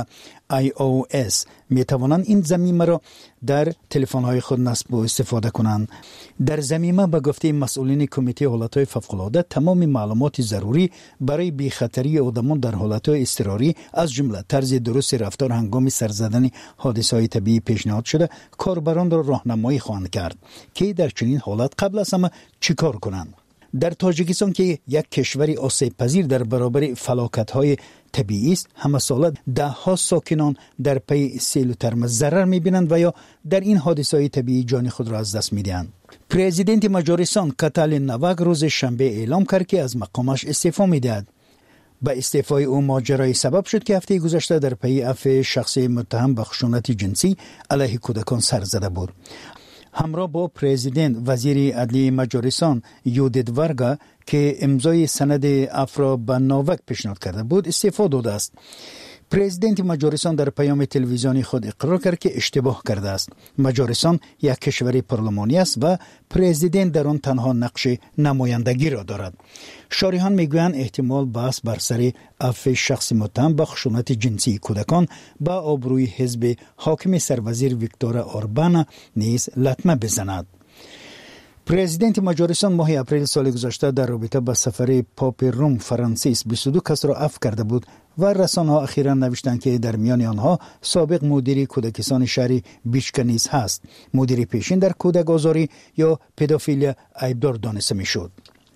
Speaker 12: iOS می توانند این ضمیمه را در تلفن‌های خود نصب و استفاده کنند. در ضمیمه به گفته مسئولین کمیته حالت‌های فوق‌العاده تمام معلومات ضروری برای بی‌خطری آدمان در حالت‌های اضطراری از جمله طرز درست رفتار هنگام سر زدن حادثه‌های طبیعی پیشنهاد شده کاربران را راهنمایی خواهند کرد که در چنین حالت قبل از همه چیکار کنند. در تاجیکستان که یک کشور آسیب پذیر در برابر فلاکت‌های طبیعی است، همه ساله ده ها ساکنان در پی سیل و ترمز ضرر می‌بینند و یا در این حادثه‌های طبیعی جان خود را از دست می‌دهند. پرزیدنت مجارستان کاتالین نواک روز شنبه اعلام کرد که از مقامش استعفا می‌دهد. به استعفای او ماجرای سبب شد که هفته گذشته در پی عفو شخص متهم به خشونت جنسی علیه کودکان سر زده بود. همراه با پرزیدنت وزیر عدلی مجارستان یودیت ورگا که امضای سند عفو به ناوک پیشنهاد کرده بود استعفا داده است. پرزیدنت مجارستان در پیام تلویزیونی خود اقرار کرد که اشتباه کرده است. مجارستان یک کشور پارلمانی است و پرزیدنت در آن تنها نقش نمایندگی را دارد. شارحان میگویند احتمال بحث بر سر عفو شخص متهم به خشونت جنسی کودکان با آبروی حزب حاکم سروزیر ویکتور اوربان نیز لطمه بزند. پرزیدنت مجارستان ماه اپریل سال گذشته در رابطه با سفر پاپ روم فرانسیس 22 کس را عفو کرده بود و رسانه‌ها اخیراً نوشتند که در میان آنها سابق مدیر کودکستان شهر بیچکا نیز هست. مدیر پیشین در کودک آزاری یا پدافیلیا ایبدار دانسته می‌شد.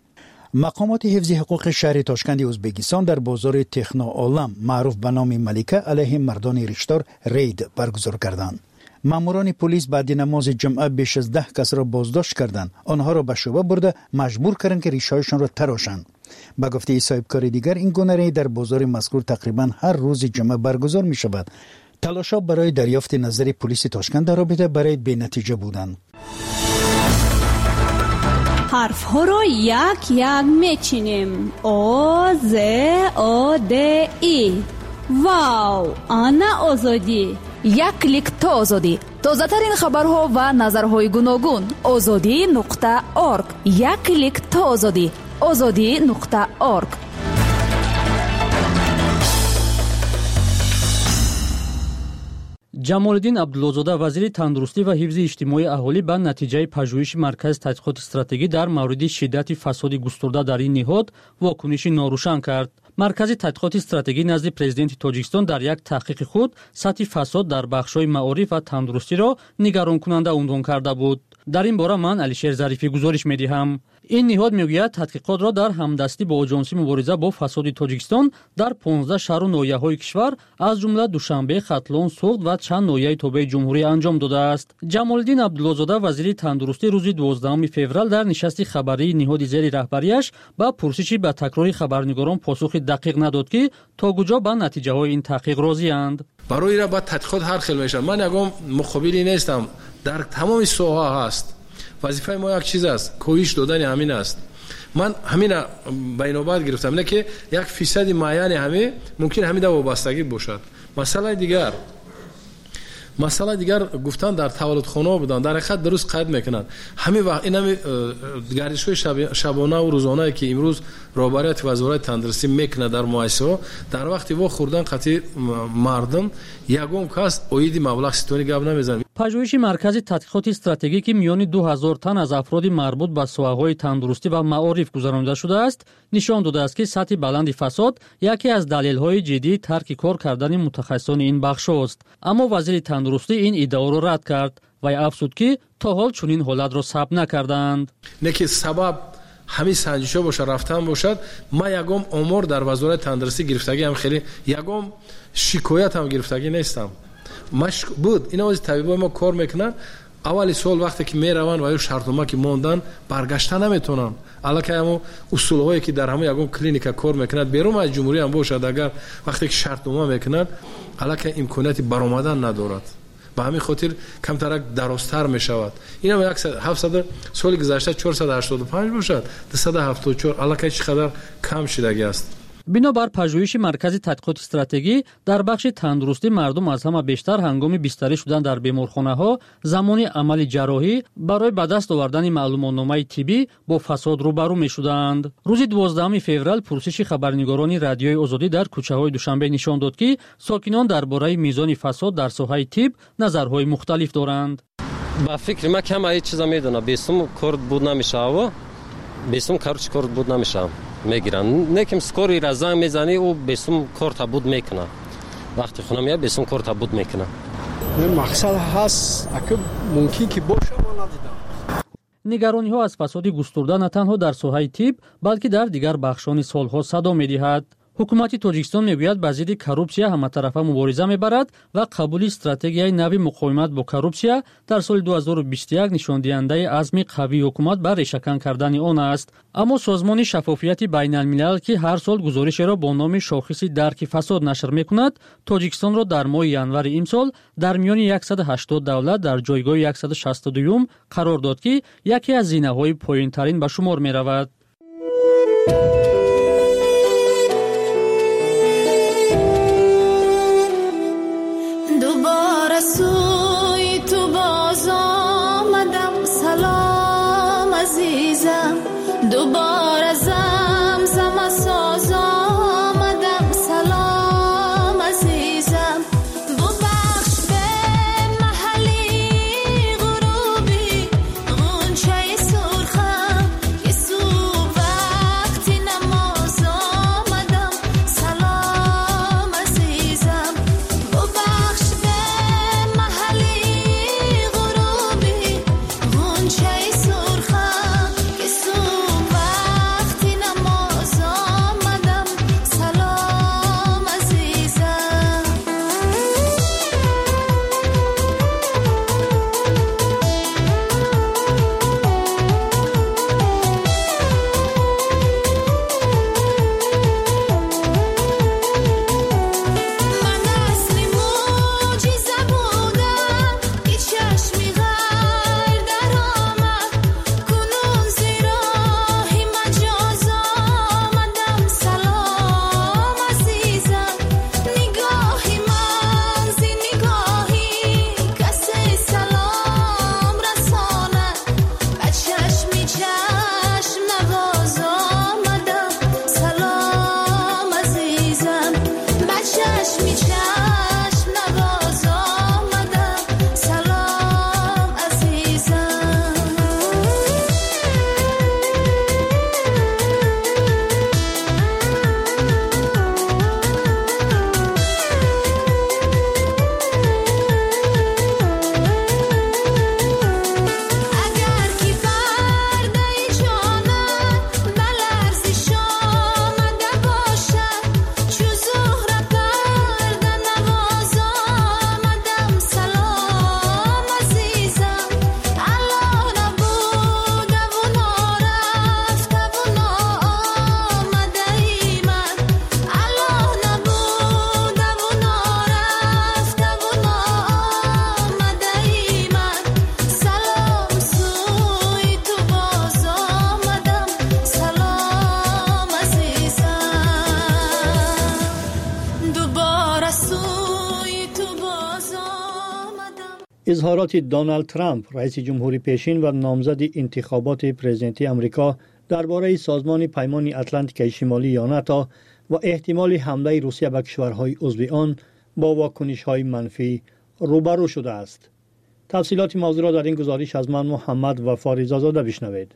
Speaker 12: مقامات حفظ حقوق شهر تاشکند ازبکستان در بازار تخنا عالم معروف به نام ملیکه علیه مردان ریشتار رید برگزار کردند. ماموران پلیس بعد نماز جمعه بیش از 10 کس را بازداشت کردند. آنها را به شعبه برده مجبور کردند که ریشه‌هایشان را تراشند. به گفته صاحبکار دیگر این گونه رید در بازار مذکور تقریبا هر روز جمعه برگزار می شود. تلاش‌ها برای دریافت نظر پلیس تاشکند در رابطه با رید بی نتیجه بودند.
Speaker 18: حرف‌ها را یک یک میچینیم. او ز او د ای. واو، آنا آزادی.
Speaker 7: یک کلیک تا آزادی. تازه‌ترین خبرها و نظرهای گوناگون. azadi.org. یک کلیک تا آزادی. azadi.org.
Speaker 11: ҷамолиддин абдуллозода вазири тандурустӣ ва ҳифзи иҷтимоии аҳолӣ ба натиҷаи пажӯҳиши маркази тадқиқоти стратегӣ дар мавриди шиддати фасоди густурда дар ин ниҳод вокуниши норӯшан кард. маркази тадқиқоти стратегӣ назди президенти тоҷикистон дар як таҳқиқи худ сатҳи фасод дар бахшҳои маориф ва тандурустиро нигаронкунанда унвон карда буд. дар ин бора ман алишер зарифӣ гузориш медиҳам. ин ниҳод мегӯяд тадқиқотро дар ҳамдастӣ бо оҷонсии мубориза бо фасоди тоҷикистон дар 15 шаҳру ноҳияҳои кишвар аз ҷумла душанбе, хатлон, суғд ва чанд ноҳияи тобаи ҷумҳурӣ анҷом додааст. ҷамолиддин абдуллозода вазири тандурустӣ рӯзи 12 феврал дар нишасти хабарии ниҳоди зери раҳбарияш ба пурсиши ба такрори хабарнигорон посухи дақиқ надод ки то куҷо ба натиҷаҳои ин таҳқиқ розиянд.
Speaker 20: барои ира ба тадқиқот ҳар хел мешавад. ман ягон муқобили нестам. дар тамоми соҳа ҳаст. вазифаи мо як чиз аст, коҳиш додани ҳамин аст. ман ҳамина ба инобат гирифтам, не ки як фисади муайяни ҳамин мумкин ҳамида вобастагӣ бошад. масъалаи дигар гуфтан дар таваллудхонаҳо будан, дар ҳақиқат дуруст қайд мекунанд. ҳамин вақт ин ҳами гардишҳои шабонаву рӯзонае ки имрӯз роҳбарияти вазорати тандурустӣ мекунад дар муассисаҳо, дар вақти во хӯрдан қатъи мардум ягон кас оиди маблағ ситони гап намезанад.
Speaker 11: пажӯҳиши маркази тадқиқоти стратегӣ ки миёни 2000 тан аз афроди марбут ба соҳаҳои тандурустӣ ва маориф гузаронида шудааст нишон додааст ки сатҳи баланди фасод яке аз далелҳои ҷиддии тарки кор кардани мутахассисони ин бахшҳост. аммо вазири тандурустӣ ин иддаоро рад кард. вай афзуд ки то ҳол чунин ҳолатро сабт накардаанд.
Speaker 20: не ки сабаб ҳамин санҷишҳо бошад, рафтан бошад. ман ягон омор дар вазорати тандурустӣ гирифтагиам хеле ягон шикоятам гирифтагӣ нестам. машк буд ин ози табибои мо кор мекунанд. аввали сол вақте ки мераванд ва ё шартнома ки мондан баргашта наметонанд. аллакай ҳамо усулҳое ки дар ҳамон ягон клиника кор мекунад берун аз ҷумҳурӣ ҳам бошад, агар вақте ки шартнома мекунад аллакай имконияти баромадан надорад. ба ҳамин хотир камтарак дарозтар мешавад. ин ҳам 700 соли гузашта 485 бошад, 274 аллакай чӣ қадар кам шидагӣ аст.
Speaker 11: бинобар пажӯҳиши маркази тадқиқоти стратегӣ дар бахши тандурустӣ мардум аз ҳама бештар ҳангоми бистарӣ шудан дар беморхонаҳо замони амали ҷарроҳӣ барои ба даст овардани маълумотномаи тиббӣ бо фасод рӯбарӯ мешуданд. рӯзи 12 феврал пурсиши хабарнигорони радиои озодӣ дар кӯчаҳои душанбе нишон дод, ки сокинон дар бораи мизони фасод дар соҳаи тиб назарҳои мухталиф доранд.
Speaker 5: ба фикри ман кама ҳеҷ чиза медонам, бесум кор буд намешава, бесум каручи кор буд намешава мегиранд. Неким скори ра занг мезани, ӯ бесум кор табуд мекуна. вақти хона меяд бесум кор табуд мекуна.
Speaker 17: мақсад ҳаст, ака мумкин ки боша, ман надидам.
Speaker 11: нигарониҳо аз фасоди густурда на танҳо дар соҳаи тиб, балки дар дигар бахшони солҳо садо медиҳад. ҳукумати Тоҷикистон мегӯяд ба зидди коррупсия ҳаматарафа мубориза мебарад ва қабули стратегияи нави муқовимат бо коррупсия дар соли 2021 нишондиҳандаи азми қавии ҳукумат ба решакан кардани он аст. аммо созмони шаффофияти байналмилал, ки ҳар сол гузоришеро бо номи шохиси дарки фасод нашр мекунад, Тоҷикистонро дар моҳи январи имсол дар миёни 180 давлат дар ҷойгоҳи 162 қарор дод, ки яке аз зинаҳои поинтарин ба шумор меравад.
Speaker 9: سوی تو باز آمدم، سلام عزیزم، دوباره زمزم ساز آمدم، سلام عزیزم، ببخش به محلی غروبی غنچه سرخم که صبح وقتی نماز آمدم، سلام عزیزم، ببخش
Speaker 22: اظهارات دونالد ترامپ رئیس جمهوری پیشین و نامزد انتخابات پرزیدنتی آمریکا درباره سازمان پیمان اتلانتیک شمالی یا ناتو و احتمال حمله روسیه به کشورهای عضو آن با واکنش‌های منفی روبرو شده است. تفصیلات موضوع را در این گزارش از من محمد و فاریزاده بشنوید.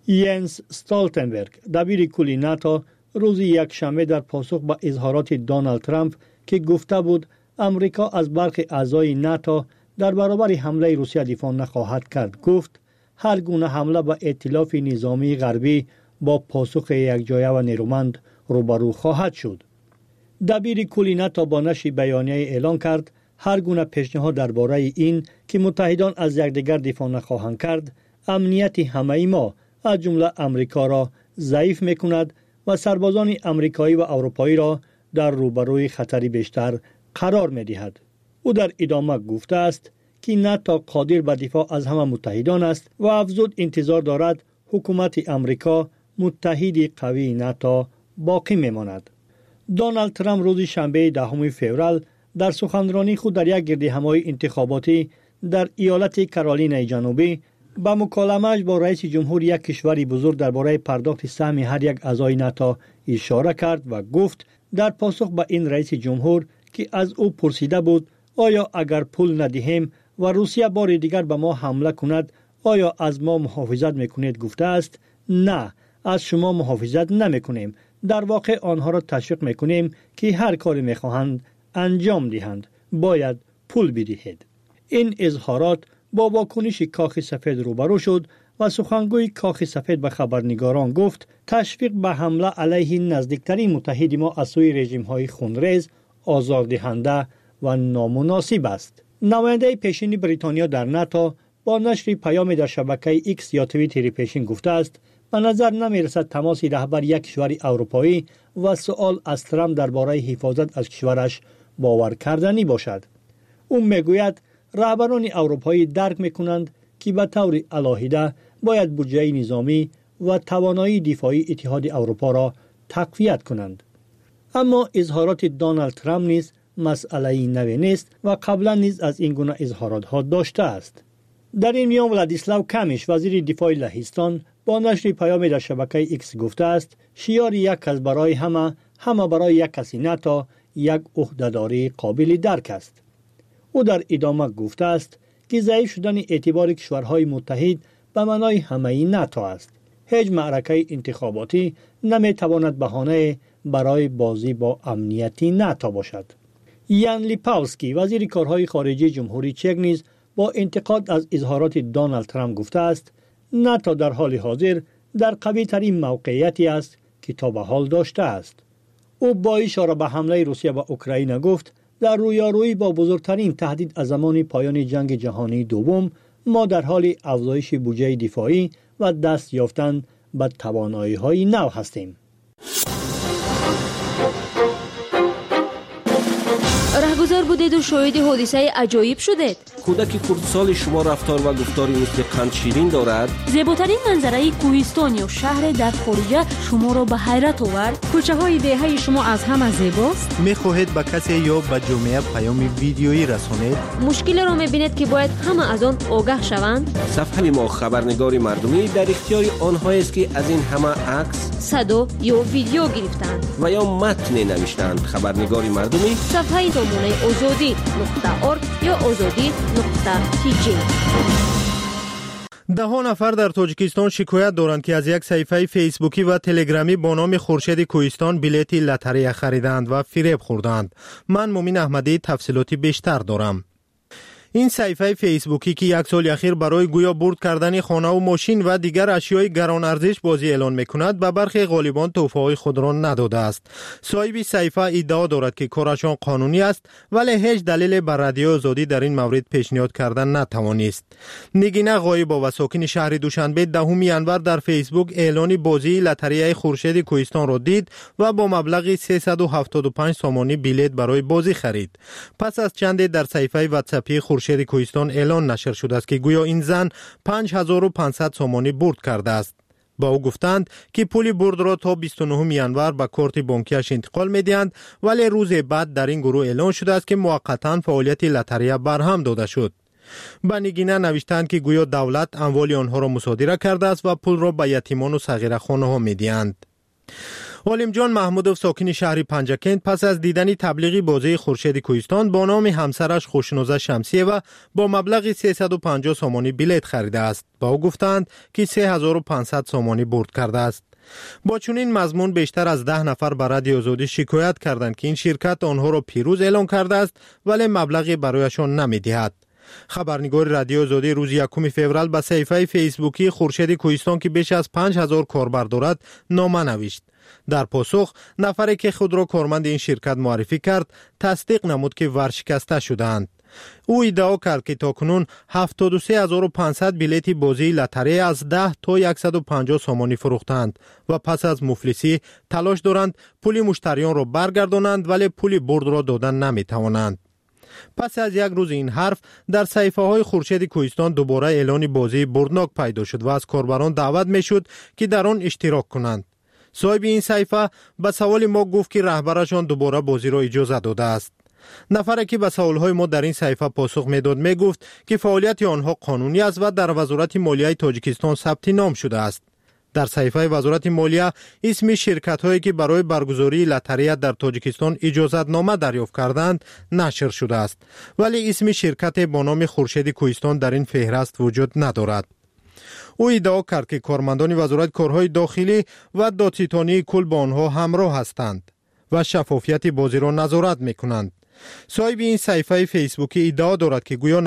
Speaker 22: ینس استالتنبرگ دبیر کلی ناتو روز یکشنبه در پاسخ به اظهارات دونالد ترامپ که گفته بود امریکا از برخی اعضای ناتو در برابر حمله روسیه دفاع نخواهد کرد، گفت هر گونه حمله به ائتلاف نظامی غربی با پاسخ یکجایه و نیرومند روبرو خواهد شد. دبیر کلی ناتو با نشر بیانیه اعلان کرد هر گونه پیشنهاد درباره این که متحدان از یکدیگر دفاع نخواهند کرد، امنیت همه ما از جمله امریکا را ضعیف می‌کند و سربازان امریکایی و اروپایی را در روبروی خطری بیشتر قرار می‌دهد. او در ادامه گفته است که ناتو قادر به دفاع از همه متحدان است و افزود انتظار دارد حکومت امریکا متحد قوی ناتو باقی میماند. دونالد ترامپ روز شنبه 10 فوریه در سخنرانی خود در یک گردهمایی انتخاباتی در ایالت کارولینای جنوبی با مکالمه‌اش با رئیس جمهور یک کشوری بزرگ درباره پرداخت سهم هر یک اعضای ناتو اشاره کرد و گفت در پاسخ به این رئیس جمهور که از او پرسیده بود آیا اگر پول ندهیم و روسیه بار دیگر به ما حمله کند آیا از ما محافظت میکنید گفته است نه، از شما محافظت نمیکنیم، در واقع آنها را تشویق میکنیم که هر کاری میخواهند انجام دهند، باید پول بدهید. این اظهارات با واکنش کاخ سفید روبرو شد و سخنگوی کاخ سفید به خبرنگاران گفت تشویق به حمله علیه نزدیکترین متحد ما از سوی رژیم‌های خونریز آزاردهنده و نامناسب است. نماینده پیشین بریتانیا در ناتو با نشر پیام در شبکه ایکس یا توییتر پیشین گفته است به نظر نمی‌رسد تماس رهبر یک کشور اروپایی و سؤال از ترامپ درباره حفاظت از کشورش باور کردنی باشد. او میگوید رهبران اروپایی درک میکنند که به طور علاهیده باید بودجه نظامی و توانایی دفاعی اتحاد اروپا را تقویت کنند. اما اظهارات دونالد ترامپ نیز مسئله نوی نیست و قبلا نیز از این گونه اظهارات ها داشته است. در این میان ولادیسلاو کمیش وزیر دفاع لهستان با نشر پیام در شبکه ایکس گفته است شعار یک کس برای همه برای یک کسی ناتو یک عهده‌داری قابل درک است. او در ادامه گفته است که ضعیف شدن اعتبار کشورهای متحد به معنای همه ناتو است. هیچ معرکه انتخاباتی نمیتواند بهانه برای بازی با امنیت ناتو باشد. یان لیپاوسکی وزیر کارهای خارجی جمهوری چک نیز با انتقاد از اظهارات دونالد ترامپ گفته است ناتو در حال حاضر در قوی ترین موقعیتی است که تا به حال داشته است. او با اشاره به حمله روسیه به اوکراین گفت در رویارویی با بزرگترین تهدید از زمان پایان جنگ جهانی دوم ما در حال افزایش بودجه دفاعی و دست یافتن به توانایی‌های نو هستیم.
Speaker 1: رهگذر بودید و شاهد حادثه عجایب شدید.
Speaker 2: کودک خردسال شما رفتار و گفتاری مثل قند شیرین دارد.
Speaker 1: زیباترین منظره کوهستان یا شهر در خارجه شما را به حیرت آورد.
Speaker 6: کوچه های دهه شما از همه زیباست.
Speaker 21: میخواهید به کسی یا به جامعه پیام ویدیویی رسانید؟
Speaker 1: مشکل را میبینید که باید همه از آن آگاه شوند.
Speaker 2: صفحه ما خبرنگار مردمی در اختیار آنهایی است که از این همه عکس،
Speaker 1: صدا یا ویدیو گرفتند
Speaker 2: و یا متن نوشتند. خبرنگار مردمی
Speaker 1: صفحه نمونه azadi.org یا azadi.tj.
Speaker 21: 10 نفر در تاجیکستان شکایت دارند که از یک صفحه فیسبوکی و تلگرامی با نام خورشید کوهستان بلیت لاتاری خریدند و فریب خوردند. من مومین احمدی تفصیلاتی بیشتر دارم. این صفحه فیسبوکی که یک سال اخیر برای گویا برد کردن خانه و ماشین و دیگر اشیای گران ارزش بازی اعلان میکند به برخی غالبان تحفه‌های خود را نداده است. صاحب صفحه ادعا دارد که کارشان قانونی است ولی هیچ دلیل بر رادیو آزادی در این مورد پیشنهاد کردن نتوانست. نگینه غایبا و ساکن شهر دوشنبه 10 ینور در فیسبوک اعلان بازی لاتاری خورشید کوهستان را دید و با مبلغ 375 سامانی بلیت برای بازی خرید. پس از چند در صفحه واتساپی خورشید کوهستان اعلان نشر شده است که گویا این زن 5500 سامانی برد کرده است. با او گفتند که پول برد را تا 29 ینور به کارت بانکیش انتقال می‌دهند ولی روز بعد در این گروه اعلان شده است که موقتا فعالیت لاتاری برهم داده شد. با نگینه نوشتند که گویا دولت اموال آنها را مصادره کرده است و پول را به یتیمان و صغیرخوانه‌ها می‌دهند. عالم جان محمودوف ساکن شهر پنجکند پس از دیدن تبلیغ بازی خورشید کوهستان با نام همسرش خوشنوزه شمسیه و با مبلغ 350 سامانی بلیت خریده است. با او گفتند که 3500 سامانی برد کرده است. با چنین مضمون بیشتر از 10 نفر به رادیو آزادی شکایت کردند که این شرکت آنها را پیروز اعلان کرده است ولی مبلغی برایشان نمی‌دهد. خبرنگار رادیو آزادی روز 1 فوریه به صفحه فیسبوکی خورشید کوهستان که بیش از 5000 کاربر دارد نامه نوشت. در پاسخ نفری که خود را کارمند این شرکت معرفی کرد تصدیق نمود که ورشکسته شدند. او ادعا کرد که تاکنون 73500 بلیت بازی لاتاری از 10 تا 150 سامانی فروختند و پس از مفلسی تلاش دارند پول مشتریان را برگردانند ولی پول برد را دادن نمی توانند. پس از یک روز این حرف در صفحه های خورشید کوهستان دوباره اعلان بازی بردناک پیدا شد و از کاربران دعوت می شد که در آن اشتراک کنند. صاحب این صحیفه به سوال ما گفت که رهبرشان دوباره بازی را اجازه داده است. نفری که به سوالهای ما در این صحیفه پاسخ میداد میگفت که فعالیت آنها قانونی است و در وزارت مالیه تاجیکستان ثبت نام شده است. در صحیفه وزارت مالیه اسم شرکت هایی که برای برگزاری لاتاری در تاجیکستان اجازت نامه دریافت کردند نشر شده است، ولی اسم شرکت با نام خورشید کوهستان در این فهرست وجود ندارد. او ادعا کرد که کارمندان وزارت کارهای داخلی و دادستانی کل با آنها همراه هستند و شفافیت بازی را نظارت میکنند. صاحب این صحیفه فیسبوکی ادعا دارد که گویا